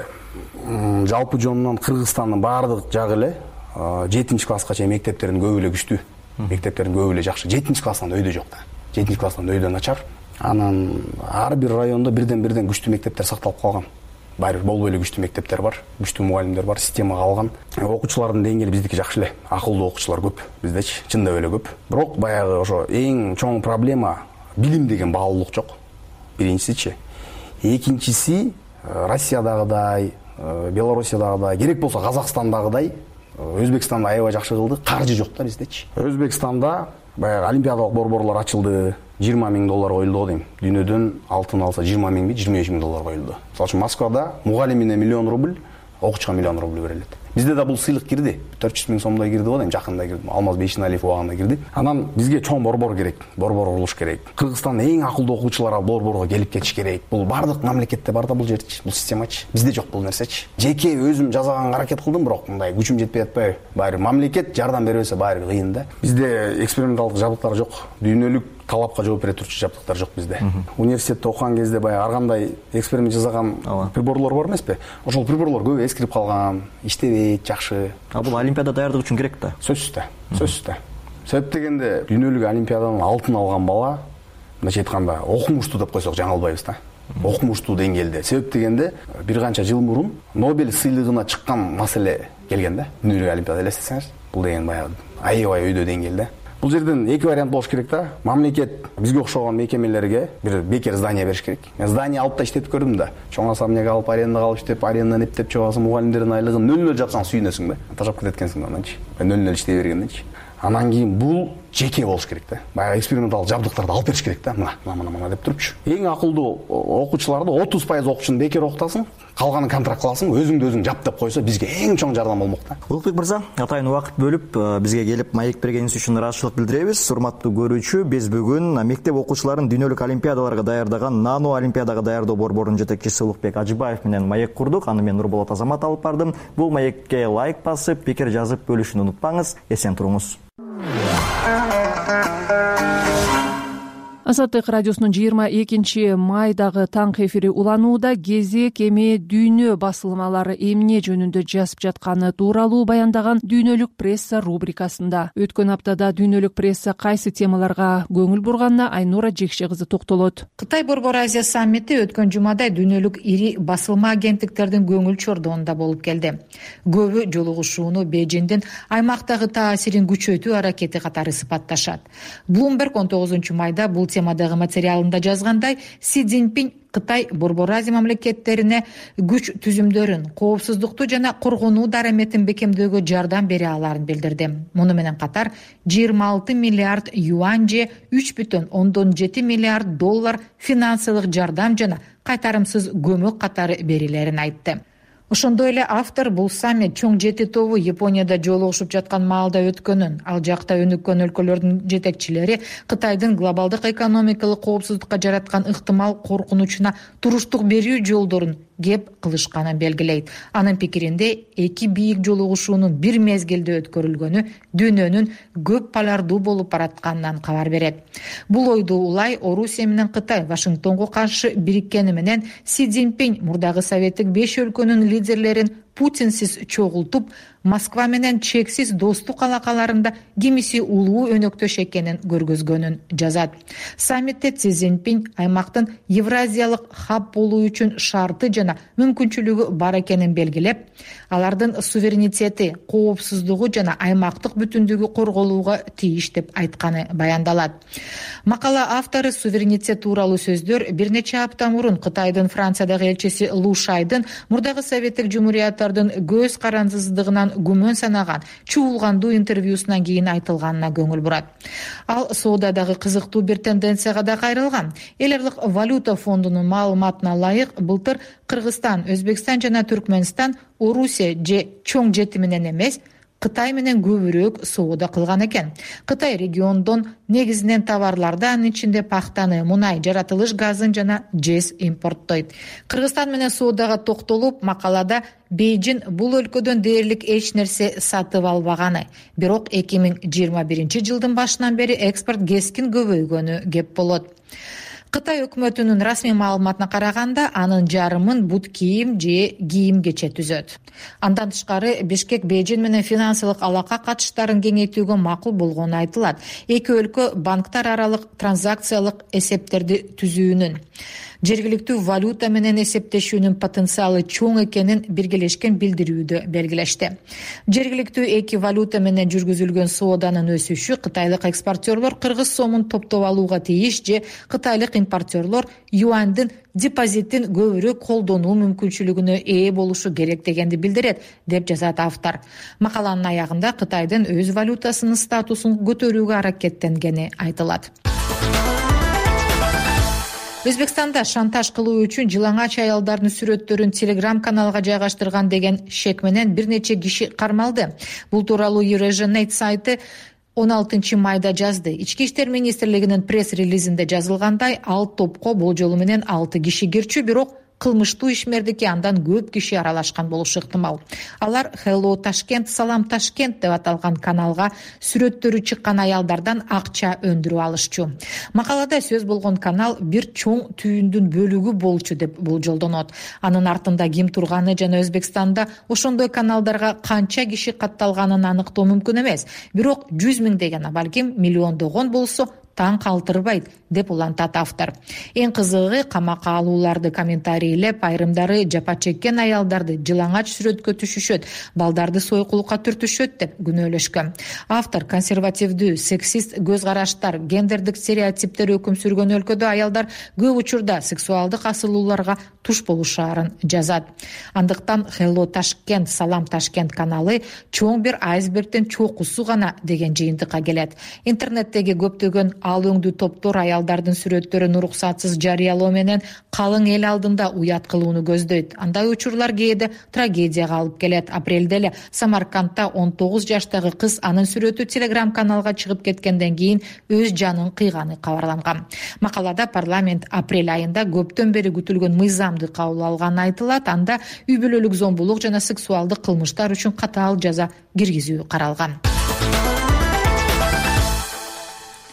жалпы жонунан Кыргызстандын баардык жагы эле 7-класска чейин мектептердин көбү эле күчтүү. Мектептердин көбү эле жакшы. 7-класстан өйдө жок да. 7-класстан өйдө начар. Анан ар бир райондо бирден күчтүү мектептер сакталып калган. Баары болбой эле күчтүү мектептер бар, күчтүү мугалимдер бар, системага алган. Окуучулардын деңгээли биздики жакшы эле. Акылдуу окуучулар көп биздечи, чындап эле көп. Бирок баягы ошо эң чоң проблема билим деген баалуулук жок. Биринчисичи. Экинчиси Россиядагыдай, Белоруссиядагыдай, керек болсо Казакстандагыдай, Өзбекстанда аябай жакшы кылды, каржы жок да биздечи. Өзбекстанда баягы олимпиадалык борборлор ачылды. $20,000 коюлду дейм. Дүйнөдөн алтын алса 20,000 $25,000 коюлду. Мисалы үчүн Москвада мугалимине $1,000,000, окуучуга $1,000,000 берилет. Бизде да бул сыйлык кирди. 400,000 сомдой кирди го дейм, жакында кирди. Алмаз Бейшеналиев убагында кирди. Анан бизге чоң борбор керек, борбор курулуш керек. Кыргызстандын эң акылдуу окуучулары борборго келип кетиш керек. Бул бардык мамлекетте бар да бул жерчи, бул системачы. Бизде жок бул нерсечи. Жеке өзүм жасаганга аракет кылдым, бирок мындай күчүм жетпей атпайбы. Баары мамлекет жардам бербесе баары кыйын да. Бизде эксперименталдык жабдыктар жок. Дүйнөлүк талапка жооп бере турчу жабдыктар жок бизде. Университетте окуган кезде баягы ар кандай эксперимент жасаган приборлор бар эмеспи? Ошол приборлор көп эскирип калган, иштебейт жакшы. Бул олимпиада даярдык үчүн керек да. Сөзсүз. Себеп дегенде дүйнөлүк олимпиаданын алтын алган бала, мындайча айтканда, окумуштуу деп койсок жаңылбайбыз да. Окумуштуу деңгээлде. Себеп дегенде бир канча жыл мурун Нобель сыйлыгына чыккан маселе келген да. Дүйнөлүк олимпиада элестетсеңиз, бул деген баягы аябай өйдө деңгээлде. Бул жерден эки вариант болуш керек да. Мамлекет бизге окшогон мекемелерге бир бекер здание бериш керек. Мен здание алып да иштетип көрдүм да. Чоң особняк алып, арендага алып иштеп, арендадан эптеп чыгасың, мугалимдердин айлыгын 0 жапсаң сүйүнөсүң да. Тажап кетет экенсиң ананчы. 0 иштей бергенденчи. Анан кийин бул жеке болуш керек да. Баягы эксперименталдык жабдыктарды алып бериш керек да. Мына деп турупчу. Эң акылдуу окуучуларды 30% окуучуну бекер окутасың, калганын контракт кыласың, өзүңдү өзүң жап деп койсо бизге эң чоң жардам болмок да. Улукбек мырза, атайын убакыт бөлүп бизге келип маек бергениңиз үчүн ыраазычылык билдиребиз. Урматтуу көрүүчү, биз бүгүн мектеп окуучуларын дүйнөлүк олимпиадаларга даярдаган Нано олимпиадага даярдоо борборунун жетекчиси Улукбек Ажыбаев менен маек курдук. Аны мен Нурболот Азамат алып бардым. Бул маекке лайк басып, пикир жазып бөлүшүнү унутпаңыз. Эсен туруңуз. Азаттык радиосунун 22-майдагы таңкы эфири уланууда кезек эми дүйнө басылмалары эмне жөнүндө жазып жатканы тууралуу баяндаган дүйнөлүк пресса рубрикасында. Өткөн аптада дүйнөлүк пресса кайсы темаларга көңүл бурганына Айнура Жекше кызы токтолот. Кытай Борбор Азия саммити өткөн жумада дүйнөлүк ири басылма агенттиктердин көңүл чордуунда болуп келди. Көбү жолугушууну Бейжиңдин аймактагы таасирин күчөтүү аракети катары сыпатташат. Bloomberg 19-майда бул темадагы материалында жазгандай, Си Цзиньпин Кытай Борбор Азия мамлекеттерине күч түзүмдөрүн, коопсуздукту жана коргонуу дараметин бекемдөөгө жардам бере аларын билдирди. Муну менен катар 26 миллиард юань же 3,7 миллиард доллар финансылык жардам жана кайтарымсыз көмөк катары берилерин айтты. Ошондой эле автор бул саммит чоң жети тобу Японияда жолугушуп жаткан маалда өткөнүн, ал жакта өнүккөн өлкөлөрдүн жетекчилери Кытайдын глобалдык экономикалык коопсуздукка жараткан ыктымал коркунучуна туруштук берүү жолдорун кеп кылышканын белгилейт. Анын пикиринде эки бийик жолугушуунун бир мезгилде өткөрүлгөнү дүйнөнүн көп полярдуу болуп баратканынан кабар берет. Бул ойду улай Орусия менен Кытай Вашингтонго каршы бириккени менен Си Цзиньпин мурдагы советтик 5 өлкөнүн лидерлерин Путинсиз чогултуп, Москва менен чексиз достук алакаларында кимиси улуу өнөктөш экенин көргөзгөнүн жазат. Саммитте Си Цзиньпин аймактын евразиялык хаб болуу үчүн шарты жана мүмкүнчүлүгү бар экенин белгилеп, алардын суверенитети, коопсуздугу жана аймактык бүтүндүгү корголууга тийиш деп айтканы баяндалат. Макала автору суверенитет тууралуу сөздөр бир нече апта мурун Кытайдын Франциядагы элчиси Лу Шайдын мурдагы советтик жумурияттардын көз карандысыздыгынан күмөн санаган чуулгандуу интервьюсунан кийин айтылганына көңүл бурат. Ал соодадагы кызыктуу бир тенденцияга да кайрылган. Эл аралык валюта фондунун маалыматына ылайык, былтыр Кыргызстан, Өзбекстан жана Түркмөнстан Орусия же чоң жети менен эмес, Кытай менен көбүрөөк соода кылган экен. Кытай региондон негизинен товарларды, анын ичинде пахтаны, мунай, жаратылыш газын жана жез импорттойт. Кыргызстан менен соодага токтолуп, макалада Бейжиң бул өлкөдөн дээрлик эч нерсе сатып албаганы, бирок 2021 жылдын башынан бери экспорт кескин көбөйгөнү кеп болот. Кытай өкмөтүнүн расмий маалыматына караганда, анын жарымын бут кийим же кийим кече түзөт. Андан тышкары Бишкек Бейжиң менен финансылык алака катыштарын кеңейтүүгө макул болгону айтылат. Эки өлкө банктар аралык транзакциялык эсептерди түзүүнүн, жергиликтүү валюта менен эсептешүүнүн потенциалы чоң экенин биргелешкен билдирүүдө белгилешти. Жергиликтүү эки валюта менен жүргүзүлгөн сооданын өсүшү кытайлык экспортерлор кыргыз сомун топтоп алууга тийиш же кытайлык импортерлор юандын депозитин көбүрөөк колдонуу мүмкүнчүлүгүнө ээ болушу керек дегенди билдирет, деп жазат автор. Макаланын аягында Кытайдын өз валютасынын статусун көтөрүүгө аракеттенгени айтылат. Өзбекстанда шантаж кылуу үчүн жылаңач аялдардын сүрөттөрүн Telegram каналга жайгаштырган деген шек менен бир нече киши кармалды. Бул тууралуу Eurasian сайты 16-майда жазды. Ички иштер министрлигинин пресс-релизинде жазылгандай, ал топко болжолу менен 6 киши кирчү, бирок кылмыштуу ишмердикке андан көп киши аралашкан болушу ыктымал. Алар Hello Tashkent, Салам Ташкент деп аталган каналга сүрөттөрү чыккан аялдардан акча өндүрүп алышчу. Макалада сөз болгон канал бир чоң түйүндүн бөлүгү болчу деп болжолдонот. Анын артында ким турганы жана Өзбекстанда ошондой каналдарга канча киши катталганын аныктоо мүмкүн эмес. Бирок 100 миңдеген, балким миллиондогон болсо таң калтырбайт, деп улантат автор. Эң кызыгы, камакка алууларды комментарийлеп, айрымдары жапа чеккен аялдарды жылаңач сүрөткө түшүшөт, балдарды сойкулукка түртүшөт деп күнөөлөшкөн. Автор консервативдүү, сексист көз караштар, гендердик стереотиптер өкүм сүргөн өлкөдө аялдар көп учурда сексуалдык асылууларга туш болушаарын жазат. Андыктан Hello Tashkent, Салам Ташкент каналы чоң бир айсбергдин чокусу гана деген жыйынтыкка келет. Интернеттеги көптөгөн ал өңдүү топтор аялдардын сүрөттөрүн уруксатсыз жарыялоо менен калың эл алдында уят кылууну көздөйт. Андай учурлар кээде трагедияга алып келет. Апрелде эле Самаркандта 19 жаштагы кыз анын сүрөтү Telegram каналга чыгып кеткенден кийин өз жанын кыйганы кабарланган. Макалада парламент апрель айында көптөн бери күтүлгөн мыйзамды кабыл алганы айтылат. Анда үй бүлөлүк зомбулук жана сексуалдык кылмыштар үчүн катаал жаза киргизүү каралган.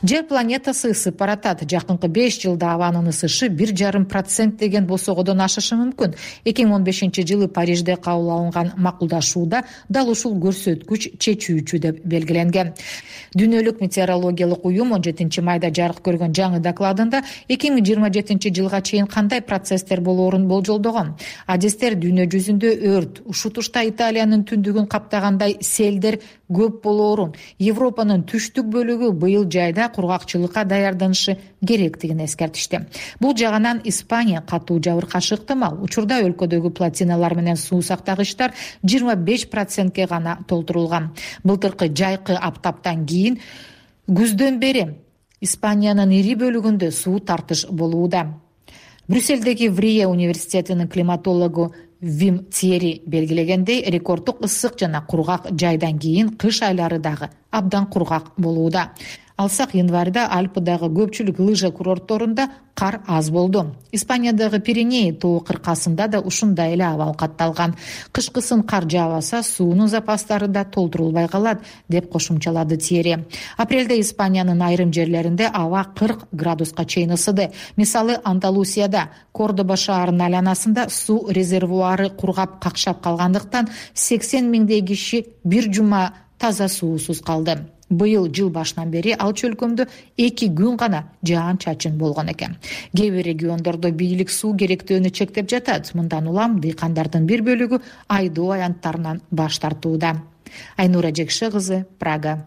Жер планетасы ысып баратат. Жакынкы 5 жылда абанын ысышы 1,5% деген босогодон ашышы мүмкүн. 2015-жылы Парижде кабыл алынган макулдашууда дал ушул көрсөткүч чечүүчү деп белгиленген. Дүйнөлүк метеорологиялык уюм 17 майда жарык көргөн жаңы докладында 2027-жылга чейин кандай процесстер болоорун болжолдогон. Адистер дүйнө жүзүндө өрт, ушутушта Италиянын түндүгүн каптагандай селдер көп болоорун, Европанын түштүк бөлүгү быйыл жайда кургакчылыкка даярданышы керектигин эскертишти. Бул жагынан Испания катуу жабыркашы ыктымал. Учурда өлкөдөгү плотиналар менен суу сактагычтар 25%ке гана толтурулган. Былтыркы жайкы аптаптан кийин күздөн бери Испаниянын ири бөлүгүндө суу тартыш болууда. Брюссельдеги Врие университетинин климатологу Вим Тьери белгилегендей, рекорддук ысык жана кургак жайдан кийин кыш айлары дагы абдан кургак болууда. Алсак, январда Альпыдагы көпчүлүк лыжа курортторунда кар аз болду. Испаниядагы Пиренеи тоо кыркасында да ушундай эле абал катталган. Кышкысын кар жаабаса, суунун запастары да толтурулбай калат, деп кошумчалады Тьери. Апрелде Испаниянын айрым жерлеринде аба 40 градуска чейин ысыды. Мисалы, Андалусияда Кордоба шаарынын айланасында суу резервуары кургап какшап калгандыктан 80 миңдей киши бир жума таза суусуз калды. Быйыл жыл башынан бери ал чөлкөмдө 2 күн гана жаан-чачын болгон экен. Кээ бир региондордо бийлик суу керектөөнү чектеп жатат. Мындан улам дыйкандардын бир бөлүгү айдоо аянттарынан баш тартууда. Айнура Жекше кызы, Прага.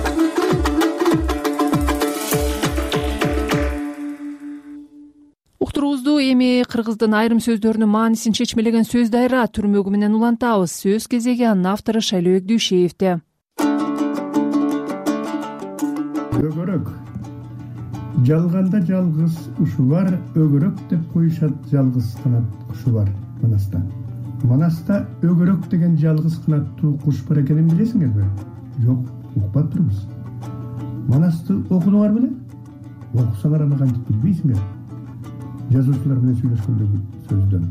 Уктуруубузду эми кыргыздын айрым сөздөрүнүн маанисин чечмелеген сөз дайра түрмөгү менен улантабыз. Сөз кезеги анын автору Шайлообек Дүйшеевде. Өгөрөк. Жалганда жалгыз ушу бар, өгөрөк деп коюшат жалгыз канат кушу бар Манаста. Манаста өгөрөк деген жалгыз канаттуу куш бар экенин билесиңерби? Жок, укпап турбуз. Манасты окудуңар беле? Окусаңар аны кантип билбейсиңер? Жазуучулар менен сүйлөшкөндөгү сөздөн.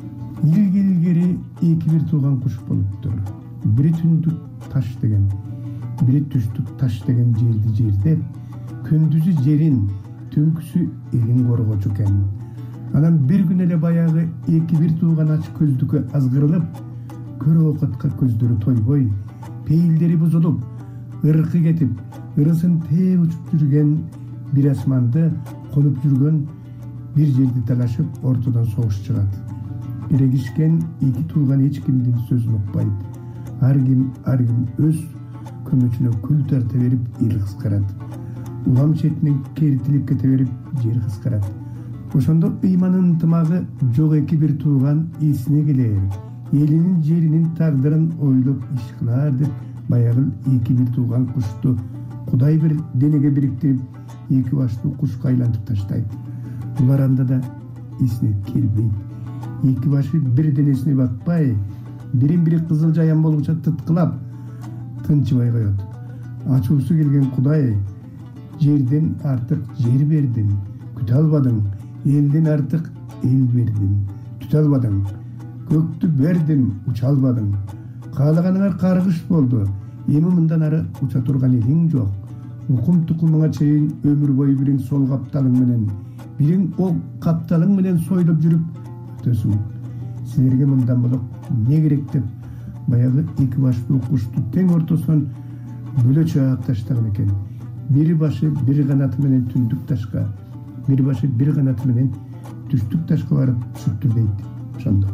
Илгери эки бир тууган куш болуптур. Бири түндүк таш деген, бири түштүк таш деген жерди жердеп, күндүзү жерин, түнкүсү элин коргочу экен. Анан бир күн эле баягы эки бир тууган ач көздүккө азгырылып, көрө окутка көздөрү тойбой, пейилдери бузулуп, ыркы кетип, ырысын тээ учуп жүргөн бир асманды конуп жүргөн бир жерди талашып, ортодон согуш чыгат. Эрегишкен эки тууган эч кимдин сөзүн укпайт. Ар ким өз көмөчүнө күл тарта берип эл кыскарат. Улам четинен керитилип кете берип жер кыскарат. Ошондо ыйманын ынтымагы жок эки бир тууган эсине келер. Элинин жеринин тагдырын ойлоп иш кылар деп баягы эки бир тууган кушту Кудай бир денеге бириктирип, эки баштуу кушка айлантып таштайт. Булар анда да эсине келбейт. Эки башы бир денесине батпай, бирин-бири кызыл жаян болгуча тыткылап, тынчыбай коет. Ачуусу келген Кудай, жерден артык жер бердим, күтө албадың, элден артык эл бердим, түтө албадың, көктү бердим, уча албадың. Каалаганыңар каргыш болду, эми мындан ары уча турган элиң жок. Укум тукумуңа чейин өмүр бою бирин сол капталың менен, бирин о капталың менен сойлоп жүрүп өтөсүң. Силерге мындан болуп эмне керек деп баягы эки баштуу кушту тең ортосунан бөлө чаап таштаган экен. Бир башы бир канаты менен түндүк ташка, бир башы бир канаты менен түштүк ташка барып түшүптүр дейт. Ошондо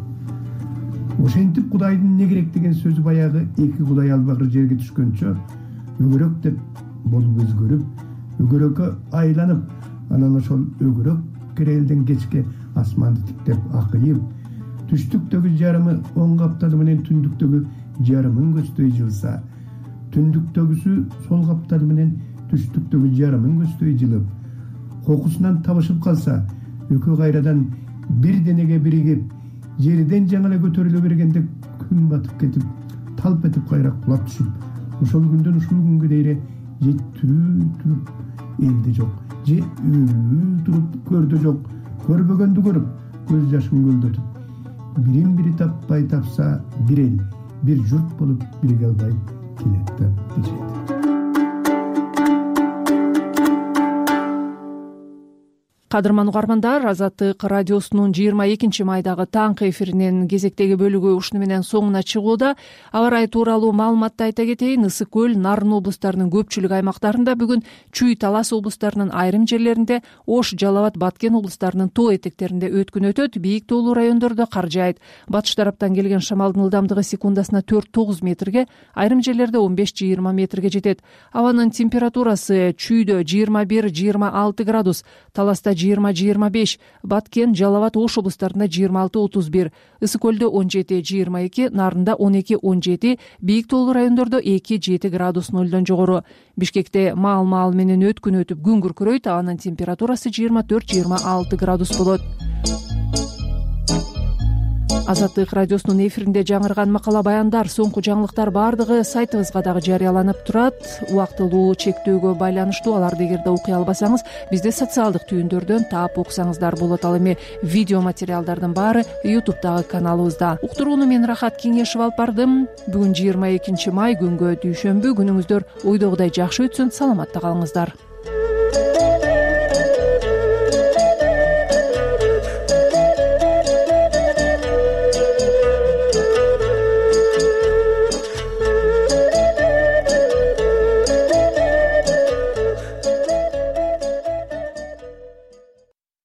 ошентип Кудайдын эмне керек деген сөзү баягы эки Кудай албагыр жерге түшкөнчө өгөрөк деп болуп өзгөрүп, өгөрөккө айланып, анан ошол өгөрөк керелден кечке асманды тиктеп акыйып, түштүктөгү жарымы оң капталы менен түндүктөгү жарымын көздөй жылса, түндүктөгүсү сол капталы менен түштүктөгү жарымын көздөй жылып, кокусунан табышып калса, экөө кайрадан бир денеге биригип, жерден жаңы эле көтөрүлө бергенде күн батып кетип, талп этип кайра кулап түшүп, ошол күндөн ушул күнгө дейре же тирүү туруп элде жок, же өлүү туруп көрдө жок, көрбөгөндү көрүп, көз жашын көлдөтүп, бирин-бири таппай тапса бир эл, бир журт болуп бириге албай келет деп дешет. кадырман угармандар, Азаттык радиосунун 22 майдагы таңкы эфиринин кезектеги бөлүгү ушуну менен соңуна чыгууда. Аба ырайы тууралуу маалыматты айта кетейин. Ысык көл, Нарын облустарынын көпчүлүк аймактарында бүгүн, Чүй, Талас облустарынын айрым жерлеринде, Ош, Жалал Абад, Баткен облустарынын тоо этектеринде өткүн өтөт. Бийик тоолуу райондордо кар жаайт. Батыш тараптан келген шамалдын ылдамдыгы секундасына 4-9 метрге, айрым жерлерде 15-20 метрге жетет. Абанын температурасы Чүйдө 21-26 градус, Таласта 20-25, Баткен, Жалал Абад, Ош облустарында 26-31, Ысык көлдө 17-22, Нарында 12-17, бийик тоолуу райондордо 2-7 градус нөлдөн жогору. Бишкекте маал менен өткүн өтүп күн күркүрөйт. Анын температурасы 24-26 градус болот. Азаттык радиосунун эфиринде жаңырган макала баяндар, соңку жаңылыктар баардыгы сайтыбызга дагы жарыяланып турат. Убактылуу чектөөгө байланыштуу аларды эгерде окуй албасаңыз, бизде социалдык түйүндөрдөн таап окусаңыздар болот. Ал эми видео материалдардын баары YouTube'дагы каналыбызда. Уктурууну мен Рахат Кеңешев алып бардым. Бүгүн 22 май, күнгө дүйшөмбү. Күнүңүздөр ойдогудай жакшы өтсүн. Саламатта калыңыздар.